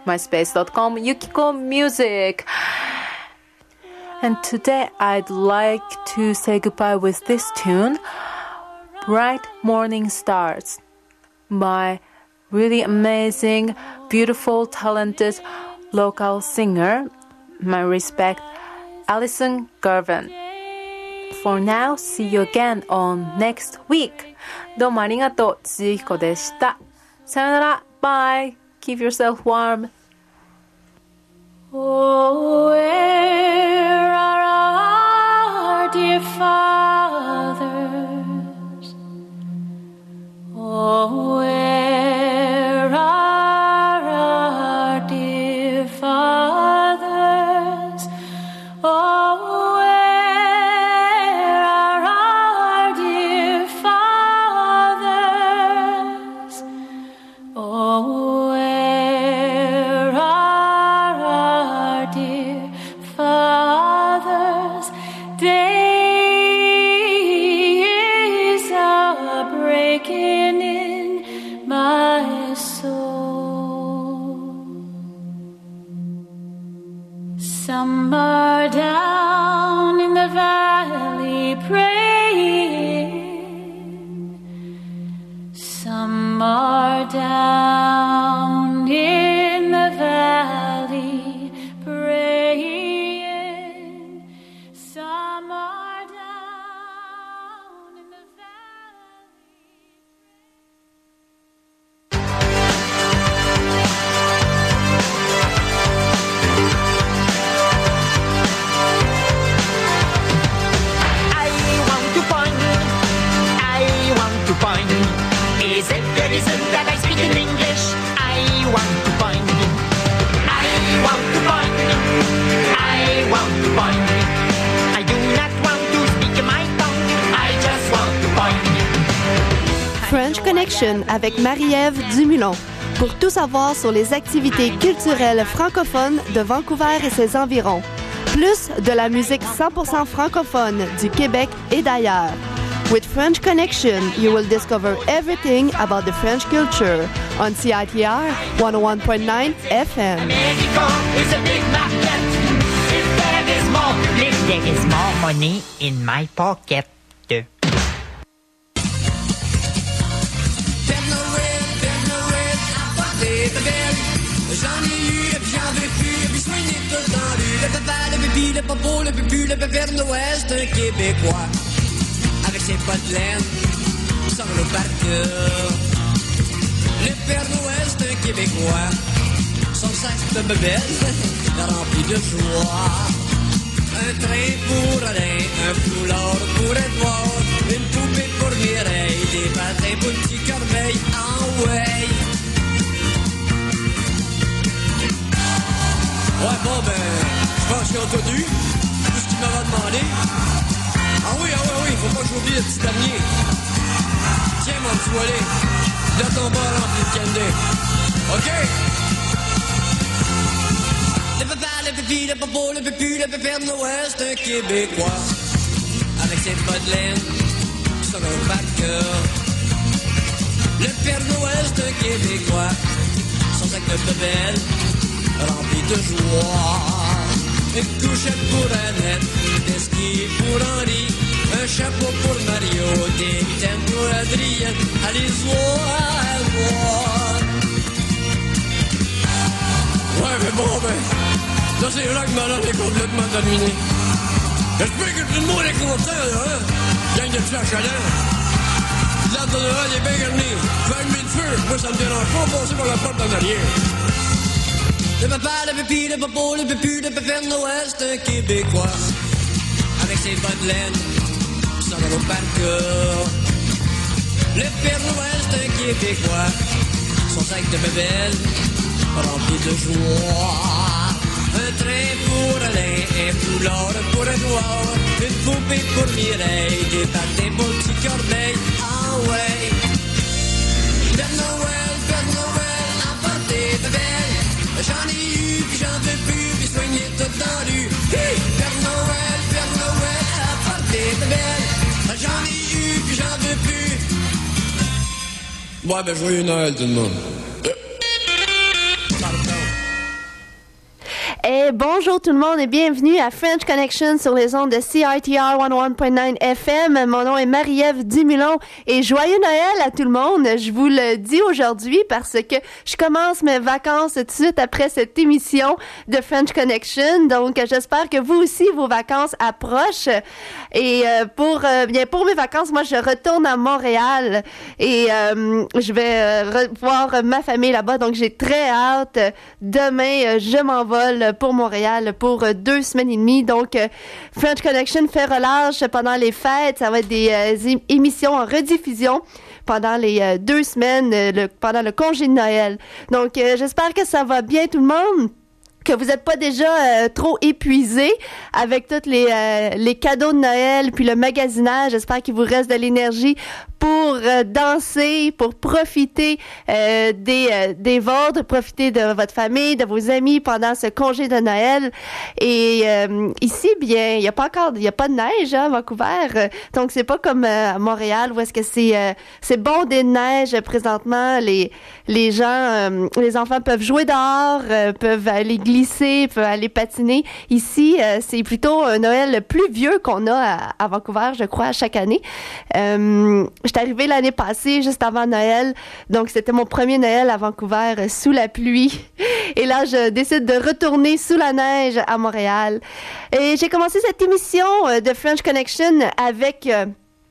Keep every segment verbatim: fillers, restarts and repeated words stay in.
myspace dot com Yukiko Music. And today I'd like to say goodbye with this tune, Bright Morning Stars, by really amazing, beautiful, talented local singer, my respect, Alison Gervin. For now, see you again on next week. どうもありがとう、つゆひこでした。さよなら、bye. Keep yourself warm. Oh, where are our dear fathers? Oh, where are our dear fathers? Oh, where are our dear fathers? Oh, where are our dear fathers? Days are breaking in my soul. Some are down in the valley praying. Some are down in the valley praying. Some are down in the valley. I want to find, I want to find. Is it the reason that I speak in English? I want to find, I want to find, I want to find. I do not want to speak my tongue, I just want to find. French Connection avec Marie-Ève Dumulon. Pour tout savoir sur les activités culturelles francophones de Vancouver et ses environs. Plus de la musique cent pour cent francophone du Québec et d'ailleurs. With French Connection, you will discover everything about the French culture on C I T R one oh one point nine F M. Mexico is a big market. If there is more, if there is more money in my pocket. Père Noël, Père Noël, apporte des bébelles. J'en ai eu, et puis j'en veux plus, et puis soigné tout dans rue. Le papa, le bébi, le popo, le bubu, le Père Noël, c'est un Québécois. Avec ses potes de laine, sans le par cœur. Le Père Noël, c'est un Québécois. Son sac de bébelle, rempli de joie. Un train pour Alain, un foulard pour Edouard, une poupée pour Mireille, des patins pour le petit Corbeil, en way. Ouais, bon, ben, je pense qu'ils ont tout eu, tout ce qu'ils m'avaient demandé. Ah oui, ah oui, oui, faut pas que j'oublie le petit dernier. Tiens, mon petit volet, dans ton bas rempli de candy. OK? Le papa, le pipi, le popo, le pépu, le Père Noël, c'est un Québécois. Avec ses pas de laine, son gros par cœur. Le Père Noël, c'est un Québécois. Son sac de bébelle, rempli de joie. Une couchette pour Annette, des skis pour Henri, un chapeau pour Mario, des mitaines pour Adrien. Allez voir, voir. Ouais, mais bon, ben, là c'est là que Malin est complètement dominé. J'espère que tout le monde est content, là, hein? Gang de flash à l'air. L'arbre de Noël est bien garni. Fais allumer le feu, moi ça me dérange pas, passer par la porte en arrière. Le papa, le pépi, le popo, le pépu, le Père Noël, c'est un Québécois. Avec ses bas de laine, son gros par cœur. Le Père Noël, c'est un Québécois. Son sac de bébelle, rempli de joie. Un train pour Alain, un foulard pour Edouard, une poupée pour Mireille, des patins pour le petit Corbeil. Ah ouais. Père Noël, Père Noël, apporte des bébelles. J'en ai eu, puis j'en veux plus, puis soigné tout dans la rue. Hey! Père Noël, Père Noël, apporte des bébelles. J'en ai eu, puis j'en veux plus. Ouais, ben joyeux Noël tout le monde. bonjour tout le monde et bienvenue à French Connection sur les ondes de C I T R cent un point neuf F M. Mon nom est Marie-Ève Dumulon et joyeux Noël à tout le monde. Je vous le dis aujourd'hui parce que je commence mes vacances tout de suite après cette émission de French Connection. Donc, j'espère que vous aussi, vos vacances approchent. Et euh, pour euh, bien pour mes vacances, moi, je retourne à Montréal et euh, je vais euh, voir ma famille là-bas. Donc, j'ai très hâte. Demain, je m'envole pour Montréal pour deux semaines et demie. Donc, euh, French Connection fait relâche pendant les fêtes. Ça va être des euh, émissions en rediffusion pendant les euh, deux semaines, euh, le, pendant le congé de Noël. Donc, euh, j'espère que ça va bien tout le monde, que vous n'êtes pas déjà euh, trop épuisés avec tous les, euh, les cadeaux de Noël puis le magasinage. J'espère qu'il vous reste de l'énergie pour euh, danser, pour profiter euh, des, euh, des vôtres, profiter de votre famille, de vos amis pendant ce congé de Noël. Et euh, ici, bien, il n'y a pas encore, il n'y a pas de neige hein, à Vancouver. Donc, c'est pas comme euh, à Montréal où est-ce que c'est euh, c'est bondé de neige présentement. Les, les gens, euh, les enfants peuvent jouer dehors, euh, peuvent aller glisser, peuvent aller patiner. Ici, euh, c'est plutôt un Noël plus vieux qu'on a à, à Vancouver, je crois, à chaque année. Euh, J'étais arrivée l'année passée, juste avant Noël. Donc, c'était mon premier Noël à Vancouver, euh, sous la pluie. Et là, je décide de retourner sous la neige à Montréal. Et j'ai commencé cette émission euh, de French Connection avec euh,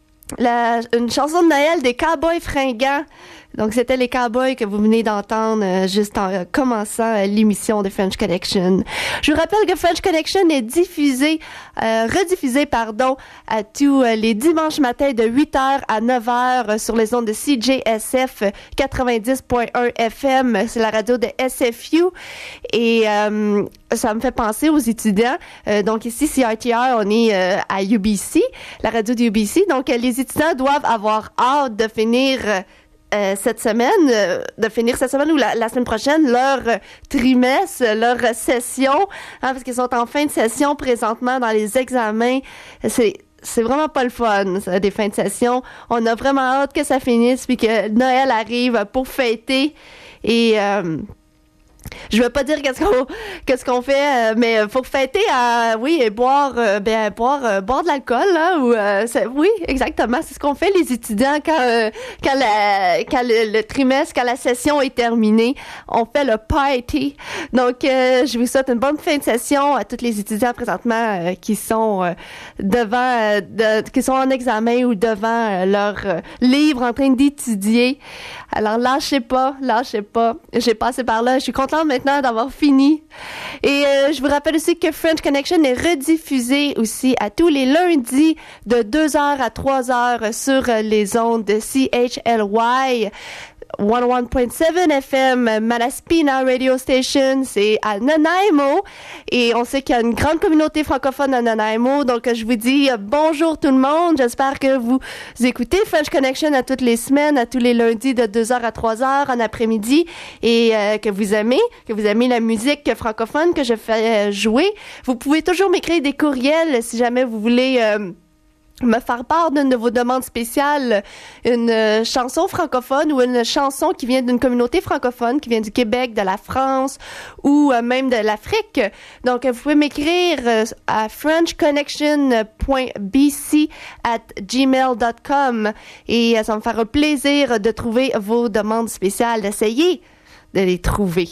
la, une chanson de Noël des Cowboys fringants. Donc, c'était les Cowboys que vous venez d'entendre euh, juste en euh, commençant euh, l'émission de French Connection. Je vous rappelle que French Connection est diffusé, euh, rediffusé, pardon, à tous euh, les dimanches matins de huit heures à neuf heures euh, sur les ondes de C J S F quatre-vingt-dix point un F M. C'est la radio de S F U. Et euh, ça me fait penser aux étudiants. Euh, donc, ici, C I T R, on est euh, à U B C, la radio de U B C. Donc, euh, les étudiants doivent avoir hâte de finir... Euh, Euh, cette semaine, euh, de finir cette semaine ou la, la semaine prochaine, leur euh, trimestre, leur euh, session, hein, parce qu'ils sont en fin de session présentement dans les examens. C'est c'est vraiment pas le fun, ça, des fins de session. On a vraiment hâte que ça finisse puis que Noël arrive pour fêter et... Euh, je veux pas dire qu'est-ce qu'on qu'est-ce qu'on fait, euh, mais pour fêter, euh, oui, et boire, euh, ben boire, euh, boire de l'alcool, là, ou euh, c'est, oui, exactement, c'est ce qu'on fait les étudiants quand euh, quand la quand le, le trimestre, quand la session est terminée, on fait le party. Donc, euh, je vous souhaite une bonne fin de session à tous les étudiants présentement euh, qui sont euh, devant, euh, de, qui sont en examen ou devant euh, leur euh, livre en train d'étudier. Alors, lâchez pas, lâchez pas. J'ai passé par là, je suis contente maintenant d'avoir fini. Et euh, je vous rappelle aussi que French Connection est rediffusé aussi à tous les lundis de deux heures à trois heures sur les ondes de C H L Y. cent un point sept F M, Malaspina Radio Station, c'est à Nanaimo. Et on sait qu'il y a une grande communauté francophone à Nanaimo. Donc, je vous dis euh, bonjour tout le monde. J'espère que vous écoutez French Connection à toutes les semaines, à tous les lundis de deux heures à trois heures en après-midi. Et euh, que vous aimez, que vous aimez la musique francophone que je fais euh, jouer. Vous pouvez toujours m'écrire des courriels si jamais vous voulez... Euh, me faire part d'une de vos demandes spéciales, une euh, chanson francophone ou une chanson qui vient d'une communauté francophone, qui vient du Québec, de la France ou euh, même de l'Afrique. Donc, vous pouvez m'écrire euh, à french connection point b c at gmail dot com et euh, ça me fera plaisir de trouver vos demandes spéciales, d'essayer de les trouver.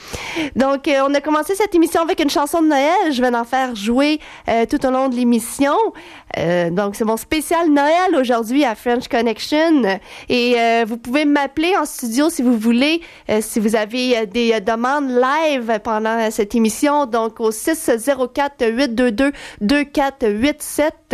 Donc, euh, on a commencé cette émission avec une chanson de Noël. Je vais en faire jouer euh, tout au long de l'émission. Euh, donc, c'est mon spécial Noël aujourd'hui à French Connection. Et euh, vous pouvez m'appeler en studio si vous voulez, euh, si vous avez euh, des euh, demandes live pendant euh, cette émission. Donc, au six zéro quatre, huit deux deux, deux quatre huit sept.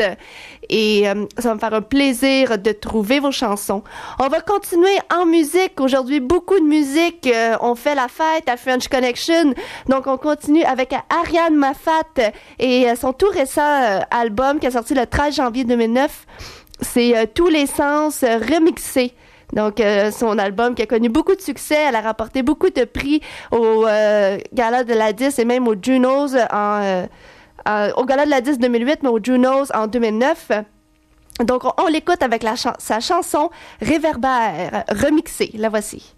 Et euh, ça va me faire un plaisir de trouver vos chansons. On va continuer en musique. Aujourd'hui, beaucoup de musique. Euh, on fait la fête à French Connection. Donc, on continue avec Ariane Mafat et son tout récent euh, album qui a sorti le treize janvier deux mille neuf. C'est euh, Tous les sens euh, remixés. Donc, euh, son album qui a connu beaucoup de succès. Elle a rapporté beaucoup de prix au euh, Gala de la disque et même aux Junos en... Euh, euh, au Gala de la disque deux mille huit, mais aux Junos en deux mille neuf. Donc, on, on l'écoute avec la ch- sa chanson Réverbère, remixée. La voici.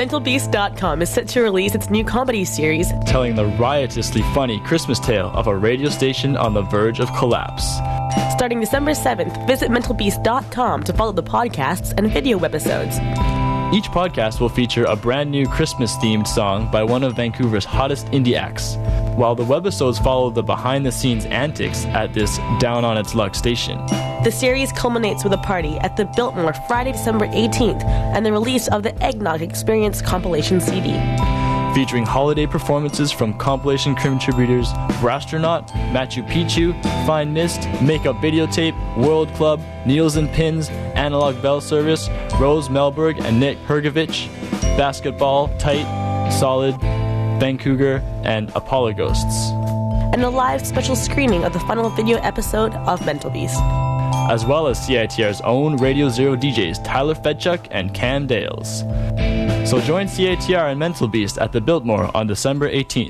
mental beast dot com is set to release its new comedy series, telling the riotously funny Christmas tale of a radio station on the verge of collapse. Starting December seventh, visit mental beast dot com to follow the podcasts and video webisodes. Each podcast will feature a brand new Christmas-themed song by one of Vancouver's hottest indie acts, while the webisodes follow the behind-the-scenes antics at this down-on-its-luck station. The series culminates with a party at the Biltmore Friday, December eighteenth, and the release of the Eggnog Experience compilation C D. Featuring holiday performances from compilation contributors Brastronaut, Machu Picchu, Fine Mist, Makeup Videotape, World Club, Neils and Pins, Analog Bell Service, Rose Melberg and Nick Hergovich, Basketball, Tight, Solid, Vancouver, and Apollo Ghosts. And a live special screening of the final video episode of Mental Beast. As well as C I T R's own Radio Zero D Js Tyler Fedchuk and Cam Dales. So join C I T R and Mental Beast at the Biltmore on December eighteenth.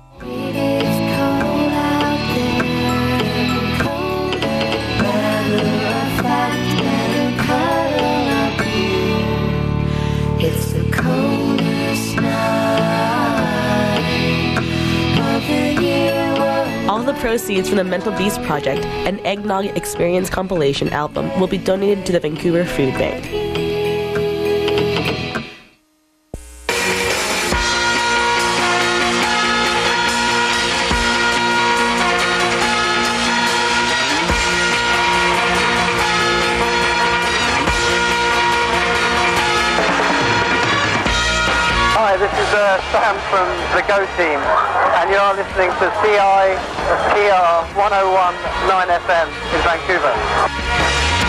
All the proceeds from the Mental Beast Project and Eggnog Experience compilation album will be donated to the Vancouver Food Bank. Hi, this is uh, Sam from the Go Team, and you are listening to C I T R one oh one point nine F M in Vancouver.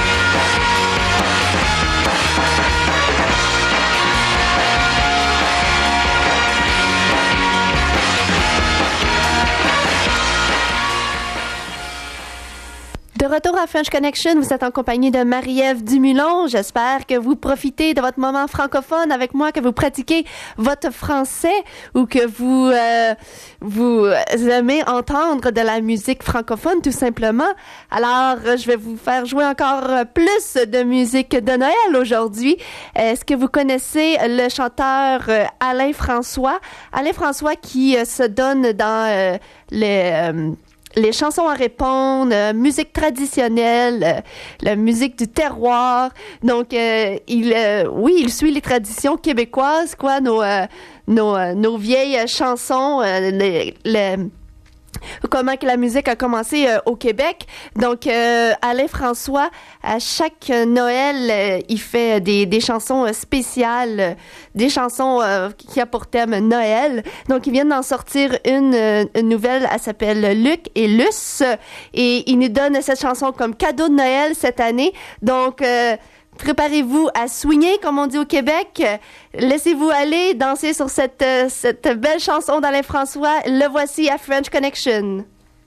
De retour à French Connection, vous êtes en compagnie de Marie-Ève Dumulon. J'espère que vous profitez de votre moment francophone avec moi, que vous pratiquez votre français ou que vous euh, vous aimez entendre de la musique francophone, tout simplement. Alors, je vais vous faire jouer encore plus de musique de Noël aujourd'hui. Est-ce que vous connaissez le chanteur Alain François? Alain François qui euh, se donne dans euh, les... Euh, les chansons à répondre, euh, musique traditionnelle, euh, la musique du terroir. Donc, euh, il, euh, oui, il suit les traditions québécoises, quoi, nos, euh, nos, euh, nos vieilles chansons, euh, les, les, comment que la musique a commencé euh, au Québec. Donc, euh, Alain François, à chaque Noël, euh, il fait des, des chansons euh, spéciales, euh, des chansons euh, qui a pour thème Noël. Donc, il vient d'en sortir une, euh, une nouvelle, elle s'appelle Luc et Luce, et il nous donne cette chanson comme cadeau de Noël cette année. Donc, euh, préparez-vous à swinger, comme on dit au Québec. Laissez-vous aller danser sur cette, euh, cette belle chanson d'Alain François. Le voici à French Connection.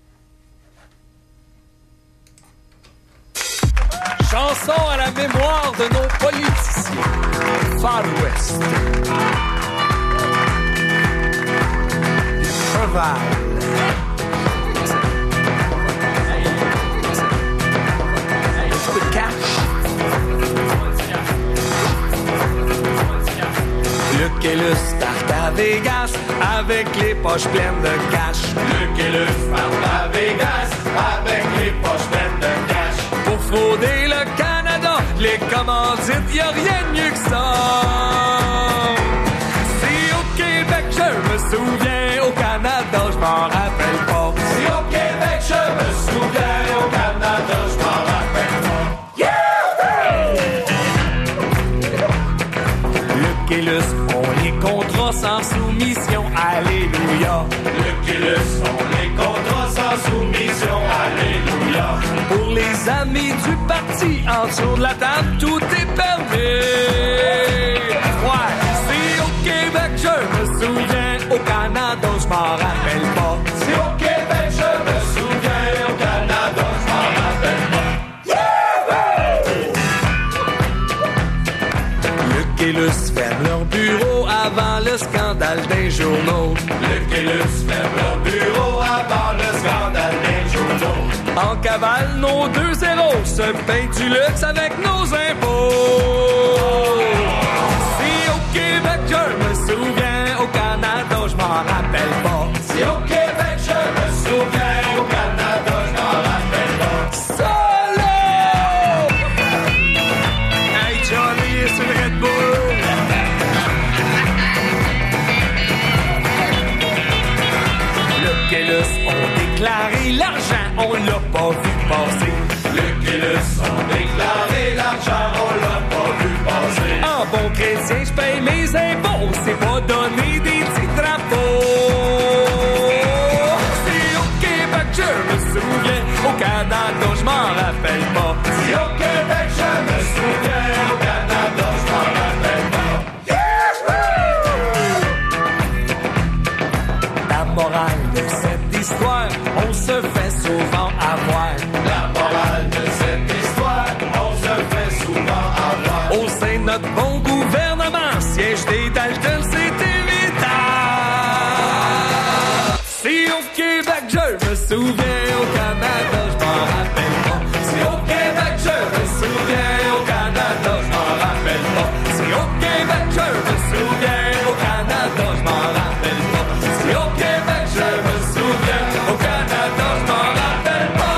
Chanson à la mémoire de nos politiciens. Far West. Cheval. The cash. Luc et Luce partent à Vegas avec les poches pleines de cash. Luc et Luce partent à Vegas avec les poches pleines de cash. Pour frauder le Canada, les commandites, y'a rien de mieux que ça. Si au Québec je me souviens, au Canada je m'en rappelle pas. Si au Québec je me souviens, au Canada je m'en rappelle pas. Yeah! Luc et Luce ont les contrats sans soumission, alléluia. Luc et Luce ont les contrats sans soumission, alléluia. Pour les amis du parti, en dessous de la table, tout est permis. Ouais, si au Québec je me souviens, au Canada je m'en rappelle pas. Si au Québec je me souviens, au Canada je m'en rappelle pas. Yeah! Luc et Luce ferment leur bureau avant le scandale des journaux. Luc et Luce ferment leur bureau avant le scandale des journaux. En cavale, nos deux zéros se payent du luxe avec nos impôts. Si au Québec je me Luc et Luce ont déclaré l'argent, on l'a pas vu passer. Luc et Luce ont déclaré l'argent, on l'a pas vu passer. En bon chrétien, je paye mes impôts, c'est pas donner des petits drapeaux. Si au Québec je me souviens, au Canada je m'en rappelle pas. Si au Québec je me souviens, au Canada je m'en rappelle pas. La morale de cette histoire, on se fait souvent avoir. La morale de cette histoire, on se fait souvent avoir. Au sein de notre bon gouvernement, siège des Dalton, c'est évident. Si au Québec je me souviens, au Canada je m'en rappelle pas. Si au Québec je me souviens, au Canada je m'en rappelle pas. Si au Québec je me souviens, au Canada je m'en rappelle pas. Si au Québec je me souviens, au Canada je m'en rappelle pas.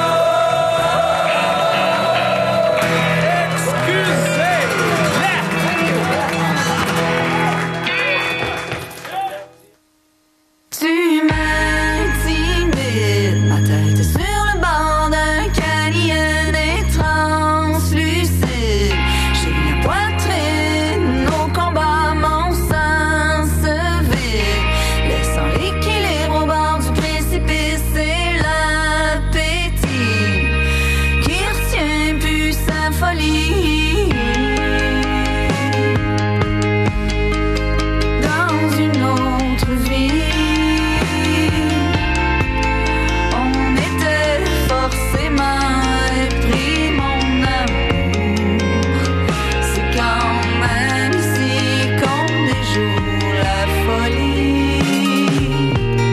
Tu m'intimides, ma tête est sur le bord d'un canyon et translucide. J'ai la poitrine au combat, mon sang se vide, laissant l'équilibre au bord du précipice et l'appétit qui retient plus sa folie. Dans une autre vie, on était forcément épris, mon amour. C'est quand même ici qu'on déjoue la folie.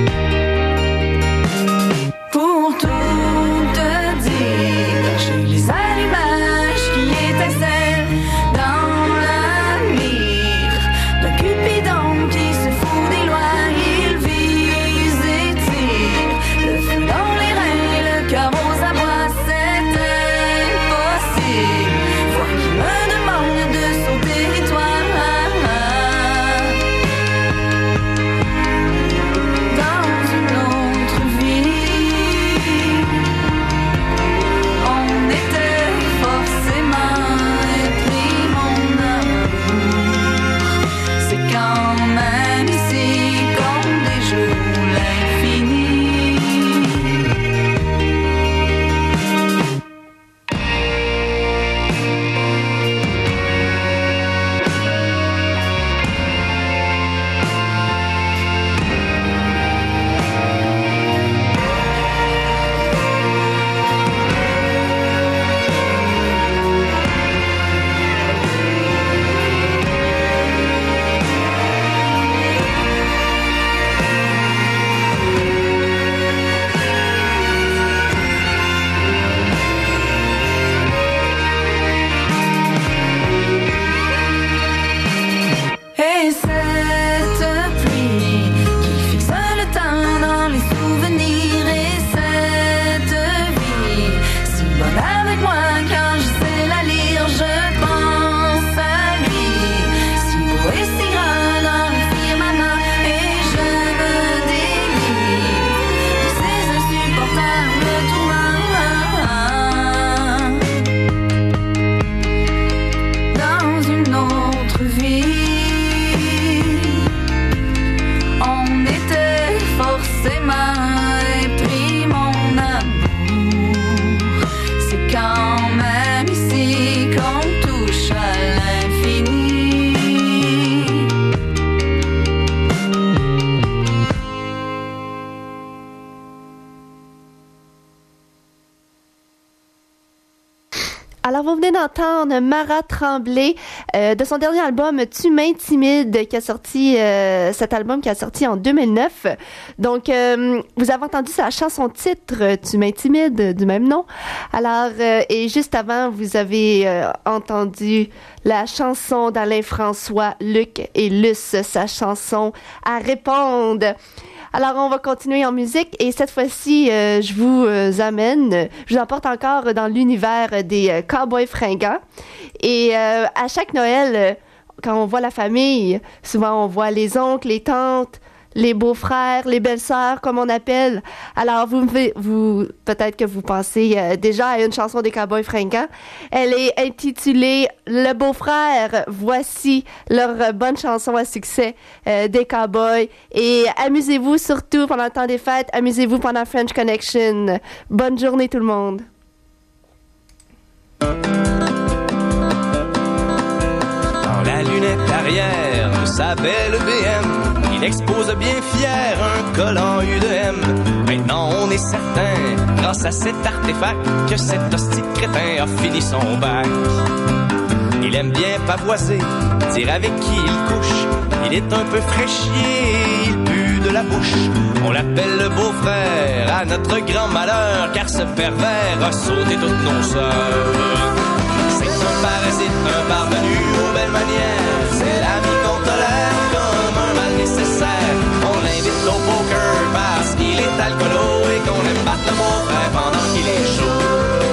Pour tout te dire, j'ai les allumages qui étincellent dans la mire d'un Cupidon qui se fout des lois. Il vise et tire le feu dans les reins, le cœur aux abois. C'est impossible, voir qui me demande de son territoire. Dans une autre vie, on était forcément épris, mon amour. C'est quand même ici qu'on déjoue l'infini. Et cette pluie qui fixe le temps dans les souvenirs, et cette vie si bonne avec moi quand je sais la lire, je pense à lui, si beau et si grand dans le firmament, et je me délivre de ces insupportables tourments. Dans une autre vie, on était forcément épris, mon amour. C'est quand même ici qu'on touche à l'infini. Alors, vous venez d'entendre Mara Tremblay euh, de son dernier album Tu m'intimides, qui a sorti euh, cet album qui a sorti en deux mille neuf. Donc, euh, vous avez entendu sa chanson titre Tu m'intimides du même nom. Alors, euh, et juste avant, vous avez euh, entendu la chanson d'Alain François, Luc et Luce, sa chanson À répondre. Alors, on va continuer en musique et cette fois-ci, euh, je vous euh, amène, je vous emporte encore dans l'univers des euh, cowboys fringants. Et euh, à chaque Noël, euh, quand on voit la famille, souvent on voit les oncles, les tantes, les beaux-frères, les belles-sœurs, comme on appelle. Alors, vous, vous peut-être que vous pensez euh, déjà à une chanson des Cowboys fringants. Elle est intitulée « Le beau-frère ». Voici leur euh, bonne chanson à succès euh, des Cowboys. Et amusez-vous surtout pendant le temps des fêtes. Amusez-vous pendant French Connection. Bonne journée tout le monde. Dans la lunette arrière de sa belle B M, il expose bien fier un collant U de M. Maintenant on est certain, grâce à cet artefact, que cet hostie de crétin a fini son bac. Il aime bien pavoiser, dire avec qui il couche. Il est un peu fraîchier, il pue de la bouche. On l'appelle le beau-frère, à notre grand malheur, car ce pervers a sauté toutes nos sœurs. C'est un parasite, un parvenu aux belles manières. C'est l'ami qu'on tolère comme un mal nécessaire. On l'invite au poker parce qu'il est alcoolo et qu'on aime battre le beau-frère pendant qu'il est chaud.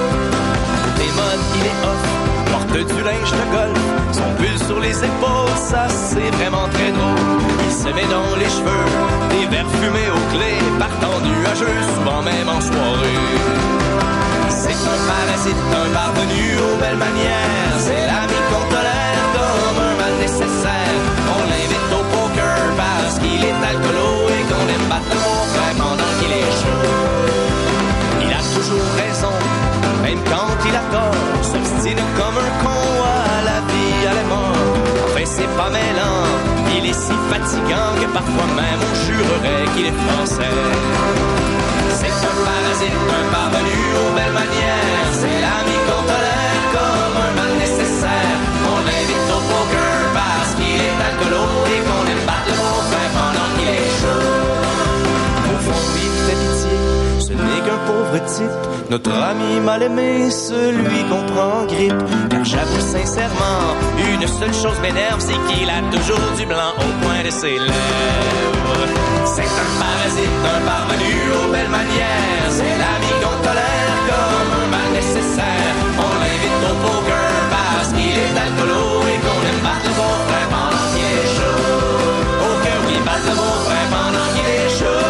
Des modes, il est off, porte du linge de golf. Son pull sur les épaules, ça c'est vraiment très drôle. Il se met dans les cheveux des verres fumés aux clés, partant nuageux, souvent même en soirée. C'est un parasite, un parvenu aux belles manières. C'est l'ami qu'on tolère comme un mal nécessaire. On l'invite au poker parce qu'il est alcoolo et qu'on aime battre le beau-frère pendant qu'il est chaud. Il a toujours raison, même quand il a tort. S'obstine comme un con à la vie, à la mort. Enfin c'est pas mêlant, il est si fatigant que parfois même on jurerait qu'il est français. C'est un parasite, un parvenu aux belles manières. C'est l'ami qu'on tolère comme un mal nécessaire. On l'invite au poker parce qu'il est alcoolo et qu'on aime battre le beau-frère pendant qu'il est chaud. Au fond, il fait pitié, ce n'est qu'un pauvre type. Notre ami mal aimé, celui qu'on prend en grippe. Car j'avoue sincèrement, une seule chose m'énerve, c'est qu'il a toujours du blanc au coin de ses lèvres. C'est un parasite, un parvenu aux belles manières. C'est l'ami qu'on tolère comme un mal nécessaire. On l'invite au poker parce qu'il est alcoolo et qu'on aime battre le beau-frère pendant qu'il est chaud. Oh que oui, battre le beau-frère pendant qu'il est chaud.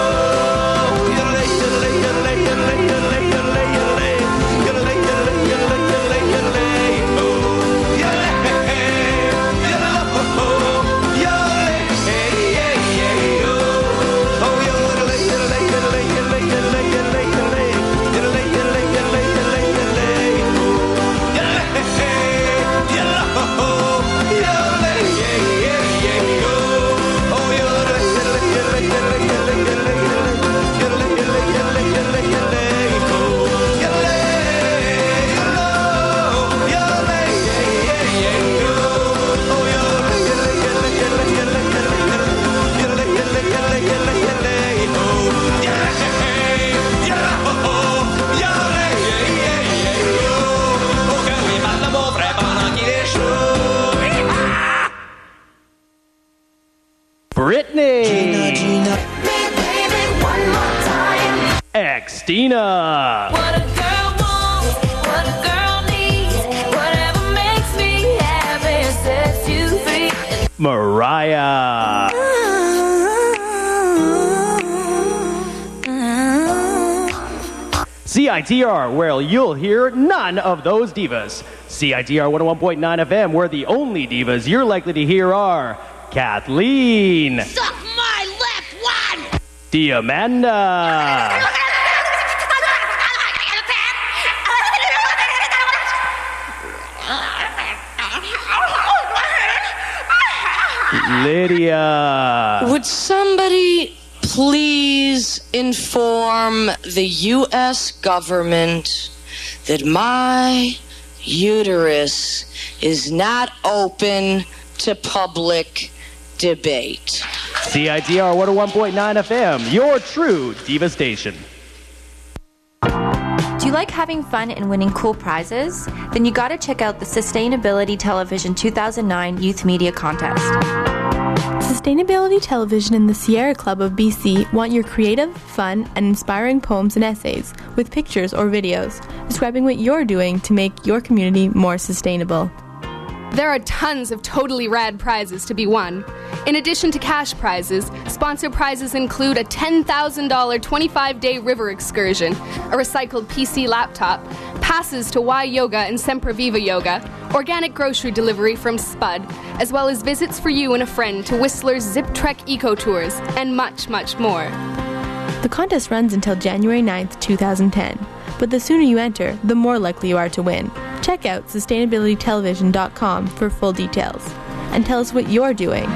Britney. Gina, Gina. Xtina. What a girl wants, what a girl needs, whatever makes me happy sets you free. Mariah. C I T R, where you'll hear none of those divas. C I T R one oh one point nine F M, where the only divas you're likely to hear are Kathleen. Suck my left one! Diamanda. Lydia. Would somebody please inform the U S government that my uterus is not open to public debate? C I T R one oh one point nine F M, your true diva station. Do you like having fun and winning cool prizes? Then you gotta check out the Sustainability Television two thousand nine Youth Media Contest. Sustainability Television and the Sierra Club of B C want your creative, fun, and inspiring poems and essays with pictures or videos describing what you're doing to make your community more sustainable. There are tons of totally rad prizes to be won. In addition to cash prizes, sponsor prizes include a ten thousand dollars twenty-five day river excursion, a recycled P C laptop, passes to Y Yoga and Sempre Viva Yoga, organic grocery delivery from Spud, as well as visits for you and a friend to Whistler's Zip Trek Eco Tours, and much, much more. The contest runs until January ninth, twenty ten, but the sooner you enter, the more likely you are to win. Check out sustainability television dot com for full details. And tell us what you're doing.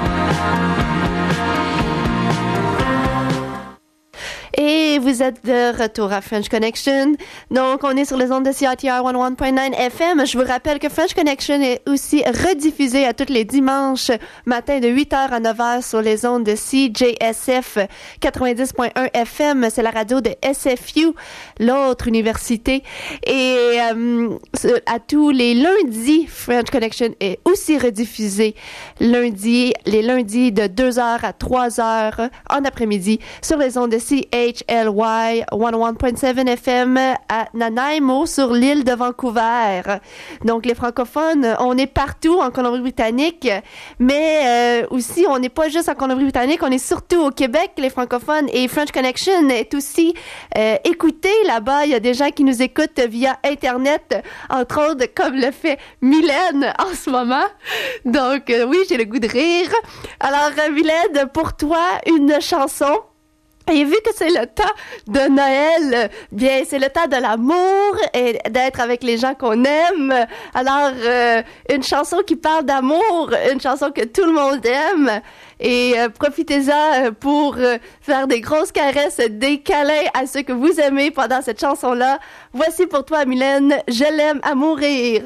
Et vous êtes de retour à French Connection. Donc, on est sur les ondes de C I T R cent un point neuf F M. Je vous rappelle que French Connection est aussi rediffusé à tous les dimanches matin de huit heures à neuf heures sur les ondes de C J S F quatre-vingt-dix point un F M. C'est la radio de S F U, l'autre université. Et euh, à tous les lundis, French Connection est aussi rediffusé lundi, les lundis de deux heures à trois heures en après-midi sur les ondes de C H L Y cent un point sept F M à Nanaimo sur l'île de Vancouver. Donc les francophones, on est partout en Colombie-Britannique, mais euh, aussi on n'est pas juste en Colombie-Britannique, on est surtout au Québec, les francophones, et French Connection est aussi euh, écouté là-bas. Il y a des gens qui nous écoutent via Internet, entre autres comme le fait Mylène en ce moment. Donc euh, oui, j'ai le goût de rire. Alors euh, Mylène, pour toi, une chanson. Et vu que c'est le temps de Noël, bien, c'est le temps de l'amour et d'être avec les gens qu'on aime. Alors, euh, une chanson qui parle d'amour, une chanson que tout le monde aime. Et euh, profitez-en pour euh, faire des grosses caresses, des câlins à ceux que vous aimez pendant cette chanson-là. Voici pour toi, Mylène, Je l'aime à mourir.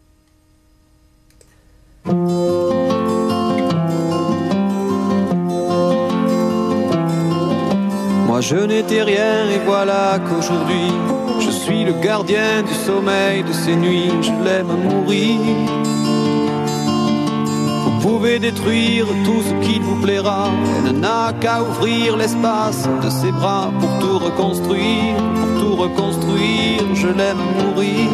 Moi je n'étais rien et voilà qu'aujourd'hui je suis le gardien du sommeil de ces nuits. Je l'aime à mourir. Vous pouvez détruire tout ce qu'il vous plaira. Elle n'a qu'à ouvrir l'espace de ses bras pour tout reconstruire, pour tout reconstruire. Je l'aime à mourir.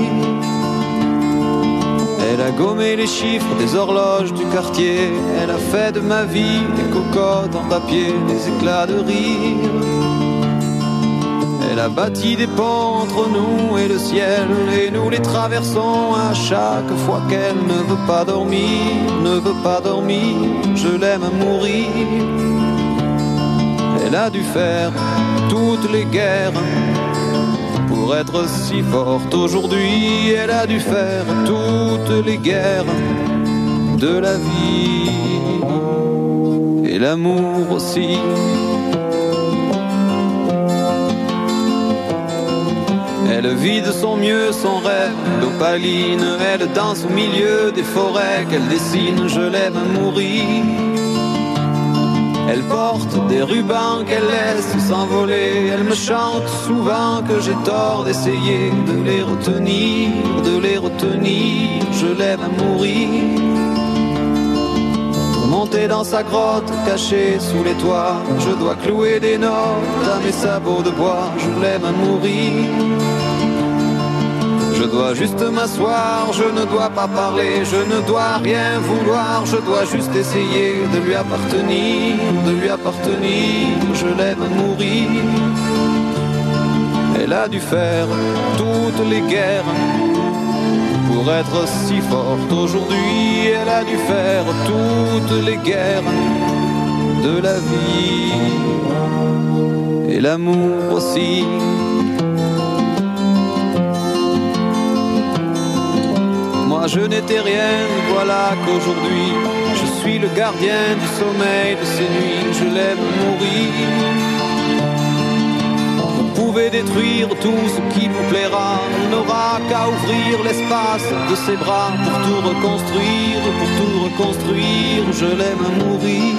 Elle a gommé les chiffres des horloges du quartier. Elle a fait de ma vie des cocottes en papier, des éclats de rire. Elle a bâti des ponts entre nous et le ciel, et nous les traversons à chaque fois qu'elle ne veut pas dormir, ne veut pas dormir. Je l'aime à mourir. Elle a dû faire toutes les guerres pour être si forte aujourd'hui. Elle a dû faire toutes les guerres de la vie et l'amour aussi. Elle vit de son mieux son rêve d'opaline. Elle danse au milieu des forêts qu'elle dessine. Je l'aime à mourir. Elle porte des rubans qu'elle laisse s'envoler. Elle me chante souvent que j'ai tort d'essayer de les retenir, de les retenir. Je l'aime à mourir. Pour monter dans sa grotte cachée sous les toits, je dois clouer des notes à mes sabots de bois. Je l'aime à mourir. Je dois juste m'asseoir, je ne dois pas parler, je ne dois rien vouloir, je dois juste essayer de lui appartenir, de lui appartenir. Je l'aime à mourir. Elle a dû faire toutes les guerres pour être si forte aujourd'hui. Elle a dû faire toutes les guerres de la vie et l'amour aussi. Moi je n'étais rien, voilà qu'aujourd'hui je suis le gardien du sommeil de ces nuits. Je l'aime mourir. Vous pouvez détruire tout ce qui vous plaira. On n'aura qu'à ouvrir l'espace de ses bras pour tout reconstruire, pour tout reconstruire. Je l'aime à mourir.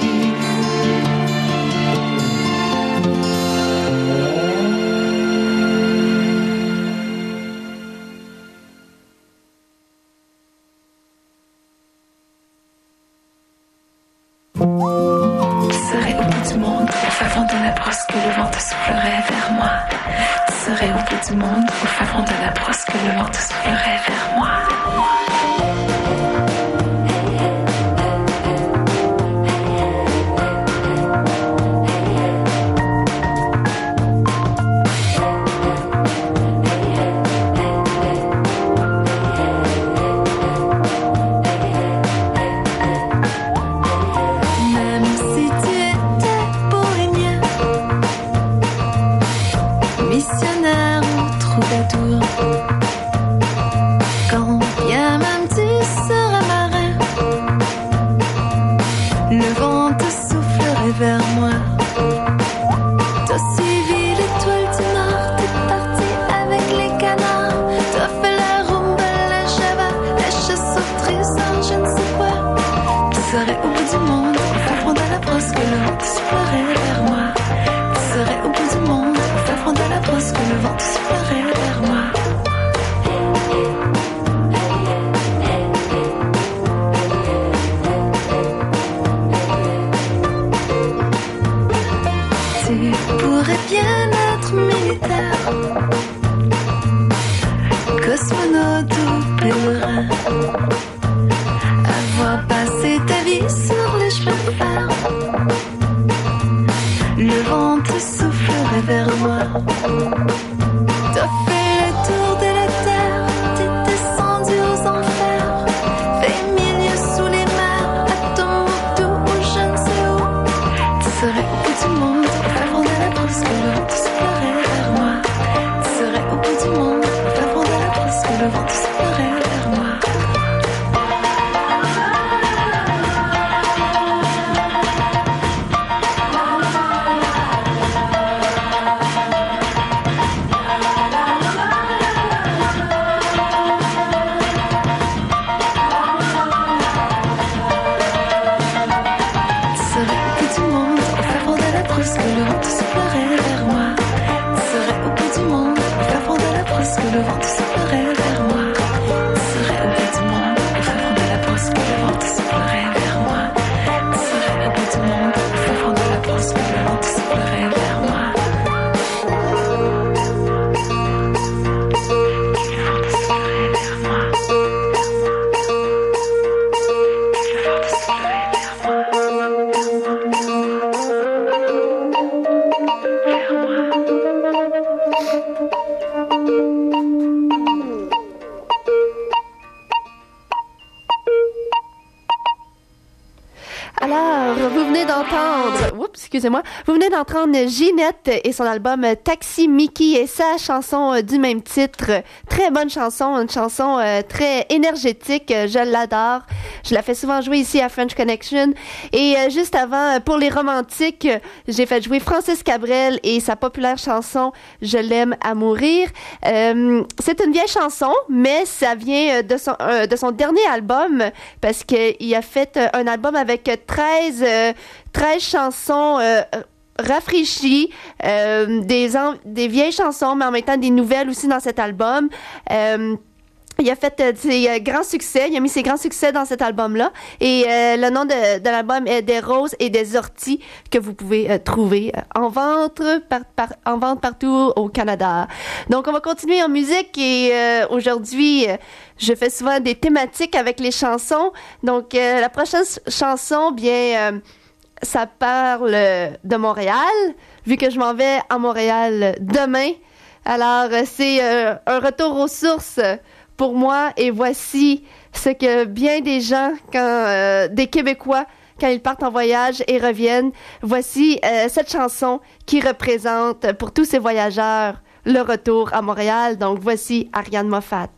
Du monde, au fin fond de la brosse que le vent te soufflerait vers moi. missionnaire ou troubadour. Quand bien même tu seras marin, le vent te soufflerait vers moi. T'as suivi l'étoile du Nord, t'es parti avec les canards. T'as fait la rumba, la java, la chasse au trésor, je ne sais quoi. Tu serais au bout du monde, au fin fond de la brosse, que le vent te soufflerait vers moi. Tu serais au bout du monde, au fin fond de la brosse, que le vent te soufflerait vers moi. Tu pourrais bien être militaire, cosmonaute ou pèlerin, avoir passé ta vie sur les chemins de fer. Le vent te soufflerait vers moi. T'as fait le tour de la terre, t'es descendu aux enfers, fait mille lieues sous les mers, à Tombouctou ou je ne sais où. Tu serais au bout du monde, au fin fond de la brousse, que le vent te soufflerait vers moi. Tu serais au bout du monde, au fin fond de la brousse, que le vent te soufflerait vers moi. Excusez-moi. Vous venez d'entendre Ginette et son album Taxi Mickey et sa chanson du même titre. Très bonne chanson, une chanson euh, très énergétique. Je l'adore. Je la fais souvent jouer ici à French Connection. Et euh, juste avant, pour les romantiques, j'ai fait jouer Francis Cabrel et sa populaire chanson Je l'aime à mourir. Euh, c'est une vieille chanson, mais ça vient de son, euh, de son dernier album parce qu'il a fait un album avec treize, euh, treize chansons euh, rafraîchies, euh, des, en, des vieilles chansons, mais en même temps des nouvelles aussi dans cet album. Euh, Il a fait euh, ses euh, grands succès, il a mis ses grands succès dans cet album-là. Et euh, le nom de, de l'album est Des roses et des orties que vous pouvez euh, trouver euh, en vente par, par, en vente partout au Canada. Donc, on va continuer en musique et euh, aujourd'hui, euh, je fais souvent des thématiques avec les chansons. Donc, euh, la prochaine chanson, bien, euh, ça parle de Montréal, vu que je m'en vais à Montréal demain. Alors, euh, c'est euh, un retour aux sources pour moi, et voici ce que bien des gens, quand euh, des Québécois, quand ils partent en voyage et reviennent, voici euh, cette chanson qui représente pour tous ces voyageurs le retour à Montréal. Donc voici Ariane Moffat.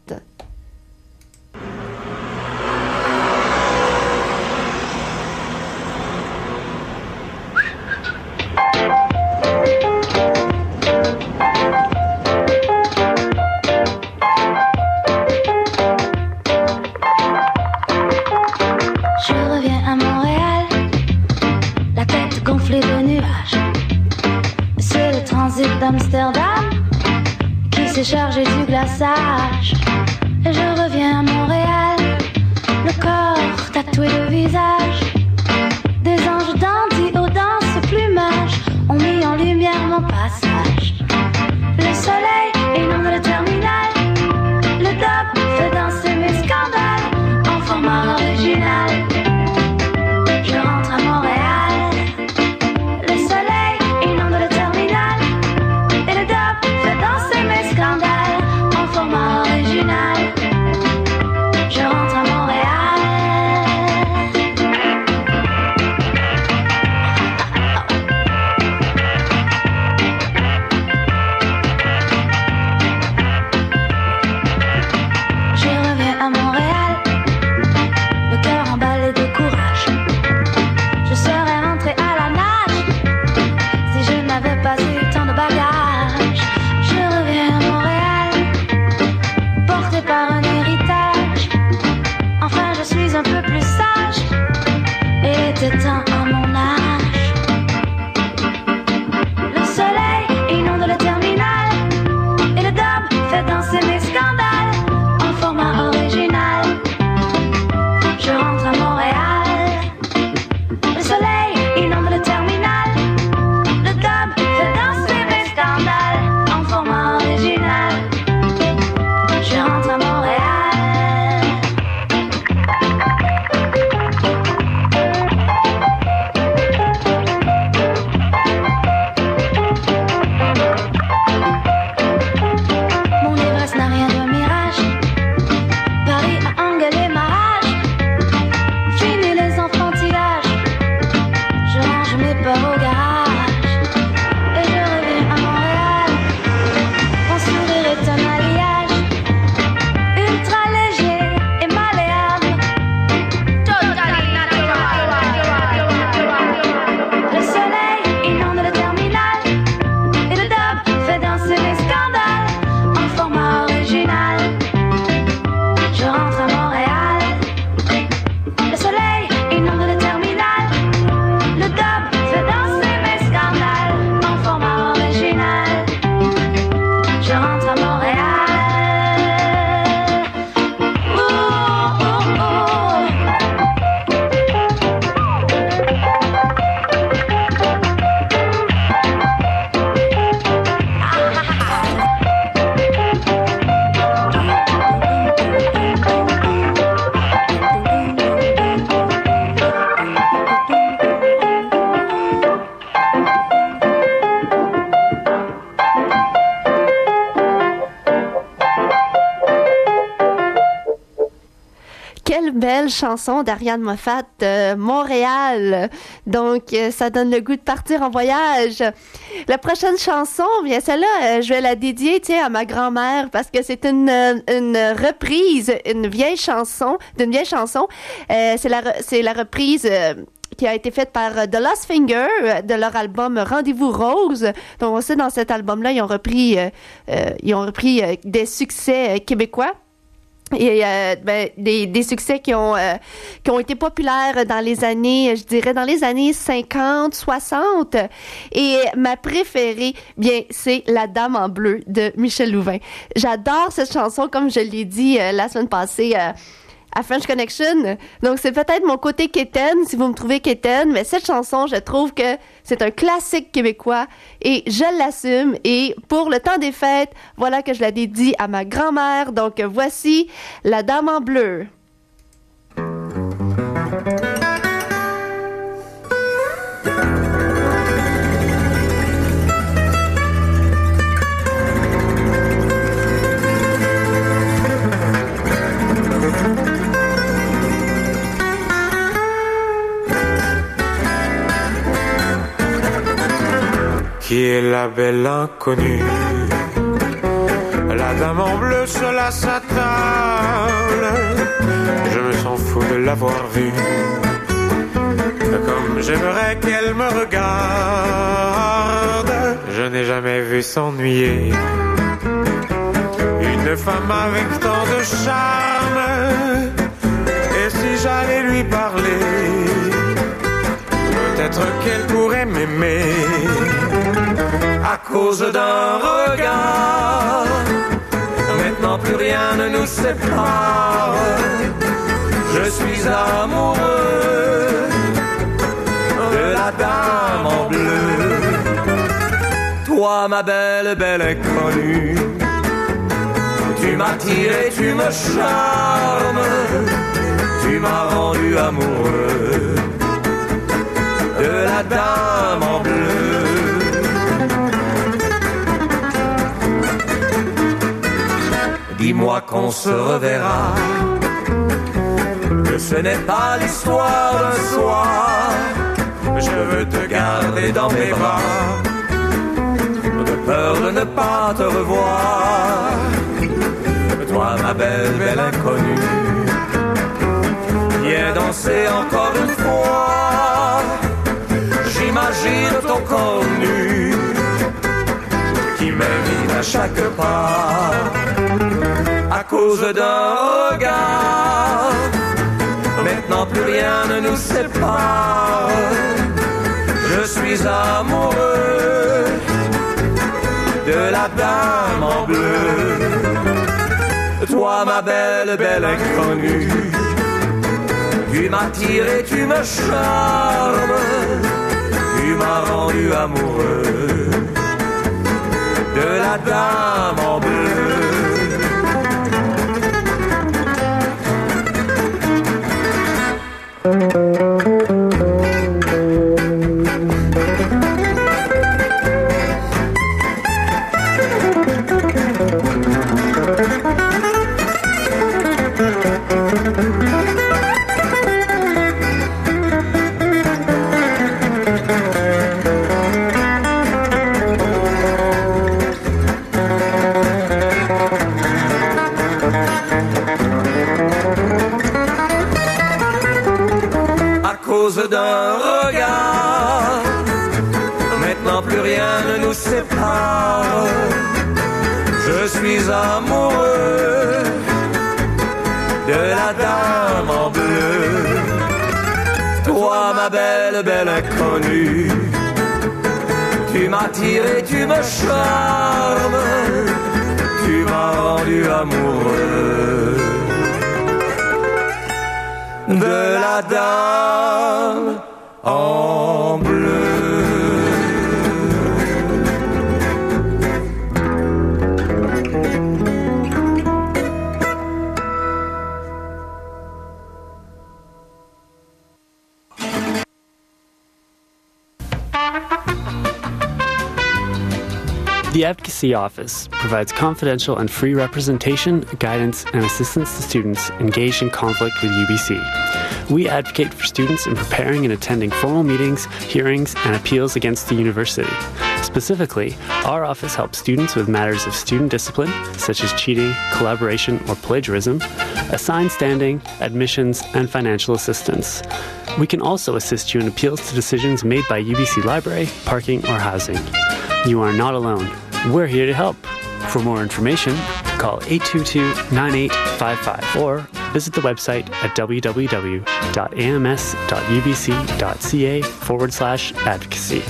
Gonflé de nuages, c'est le transit d'Amsterdam qui s'est chargé du glaçage. Et je reviens à Montréal, le corps tatoué de visage. Des anges dandys aux danses plumage ont mis en lumière mon passage. Le soleil inonde le terminal, le dop fait danser mes scandales en format original. Je rentre à Montréal. Je rentre à Montréal. belle chanson d'Ariane Moffat, euh, Montréal. Donc, euh, ça donne le goût de partir en voyage. La prochaine chanson, bien celle-là, euh, je vais la dédier, tiens, à ma grand-mère parce que c'est une une reprise, une vieille chanson, d'une vieille chanson. Euh, c'est la c'est la reprise. Euh, qui a été faite par The Lost Finger de leur album Rendez-vous Rose. Donc, on sait, dans cet album-là, ils ont repris, euh, euh, ils ont repris euh, des succès euh, québécois. Et euh, ben, des, des succès qui ont euh, qui ont été populaires dans les années, je dirais dans les années cinquante, soixante. Et ma préférée, bien, c'est La Dame en bleu de Michel Louvain. J'adore cette chanson, comme je l'ai dit euh, la semaine passée. Euh, à French Connection. Donc, c'est peut-être mon côté quétaine, si vous me trouvez quétaine, mais cette chanson, je trouve que c'est un classique québécois et je l'assume. Et pour le temps des fêtes, voilà que je la dédie à ma grand-mère. Donc, voici La Dame en bleu. Qui est la belle inconnue? La dame en bleu sur la sa table. Je me sens fou de l'avoir vue. Comme j'aimerais qu'elle me regarde. Je n'ai jamais vu s'ennuyer une femme avec tant de charme. Et si j'allais lui parler, peut-être qu'elle pourrait m'aimer. À cause d'un regard, maintenant plus rien ne nous sépare. Je suis amoureux de la dame en bleu. Toi, ma belle, belle inconnue, tu m'attires et tu me charmes. Tu m'as rendu amoureux de la dame en bleu. Dis-moi qu'on se reverra, que ce n'est pas l'histoire d'un soir. Je veux te garder dans mes bras, de peur de ne pas te revoir. Toi, ma belle, belle inconnue, viens danser encore une fois. J'imagine ton corps nu qui m'invite à chaque pas. À cause d'un regard, maintenant plus rien ne nous sépare. Je suis amoureux de la dame en bleu. Toi, ma belle, belle inconnue, tu m'attires et tu me charmes. Tu m'as rendu amoureux de la dame en bleu. D'un regard, maintenant plus rien ne nous sépare. Je suis amoureux de la dame en bleu. Toi, ma belle, belle inconnue, tu m'attires et tu me charmes. Tu m'as rendu amoureux de la dame en bleu. The Advocacy Office provides confidential and free representation, guidance, and assistance to students engaged in conflict with U B C. We advocate for students in preparing and attending formal meetings, hearings, and appeals against the university. Specifically, our office helps students with matters of student discipline, such as cheating, collaboration, or plagiarism, assigned standing, admissions, and financial assistance. We can also assist you in appeals to decisions made by U B C Library, parking, or housing. You are not alone. We're here to help. For more information, call eight two two, nine eight five five or visit the website at www.ams.ubc.ca forward slash advocacy.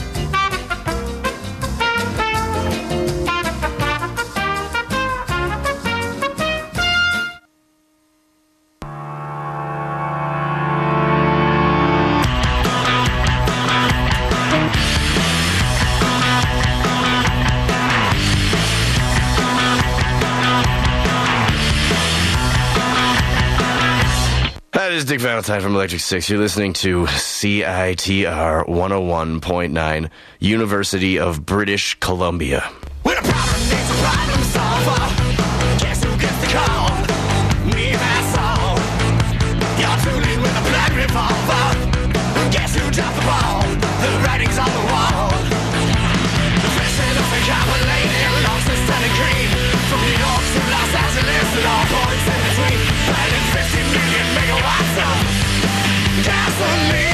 Dick Valentine from Electric Six. You're listening to C I T R one oh one point nine, University of British Columbia. When a problem needs a problem solver, guess who gets the call? Me, that's all. You're tuning with a black revolver. Guess who dropped the ball? The writing's on the wall. The president of the Carolina lost his Senate green. From New York to Los Angeles and all points in between. Planning fifty million megawatts of gasoline.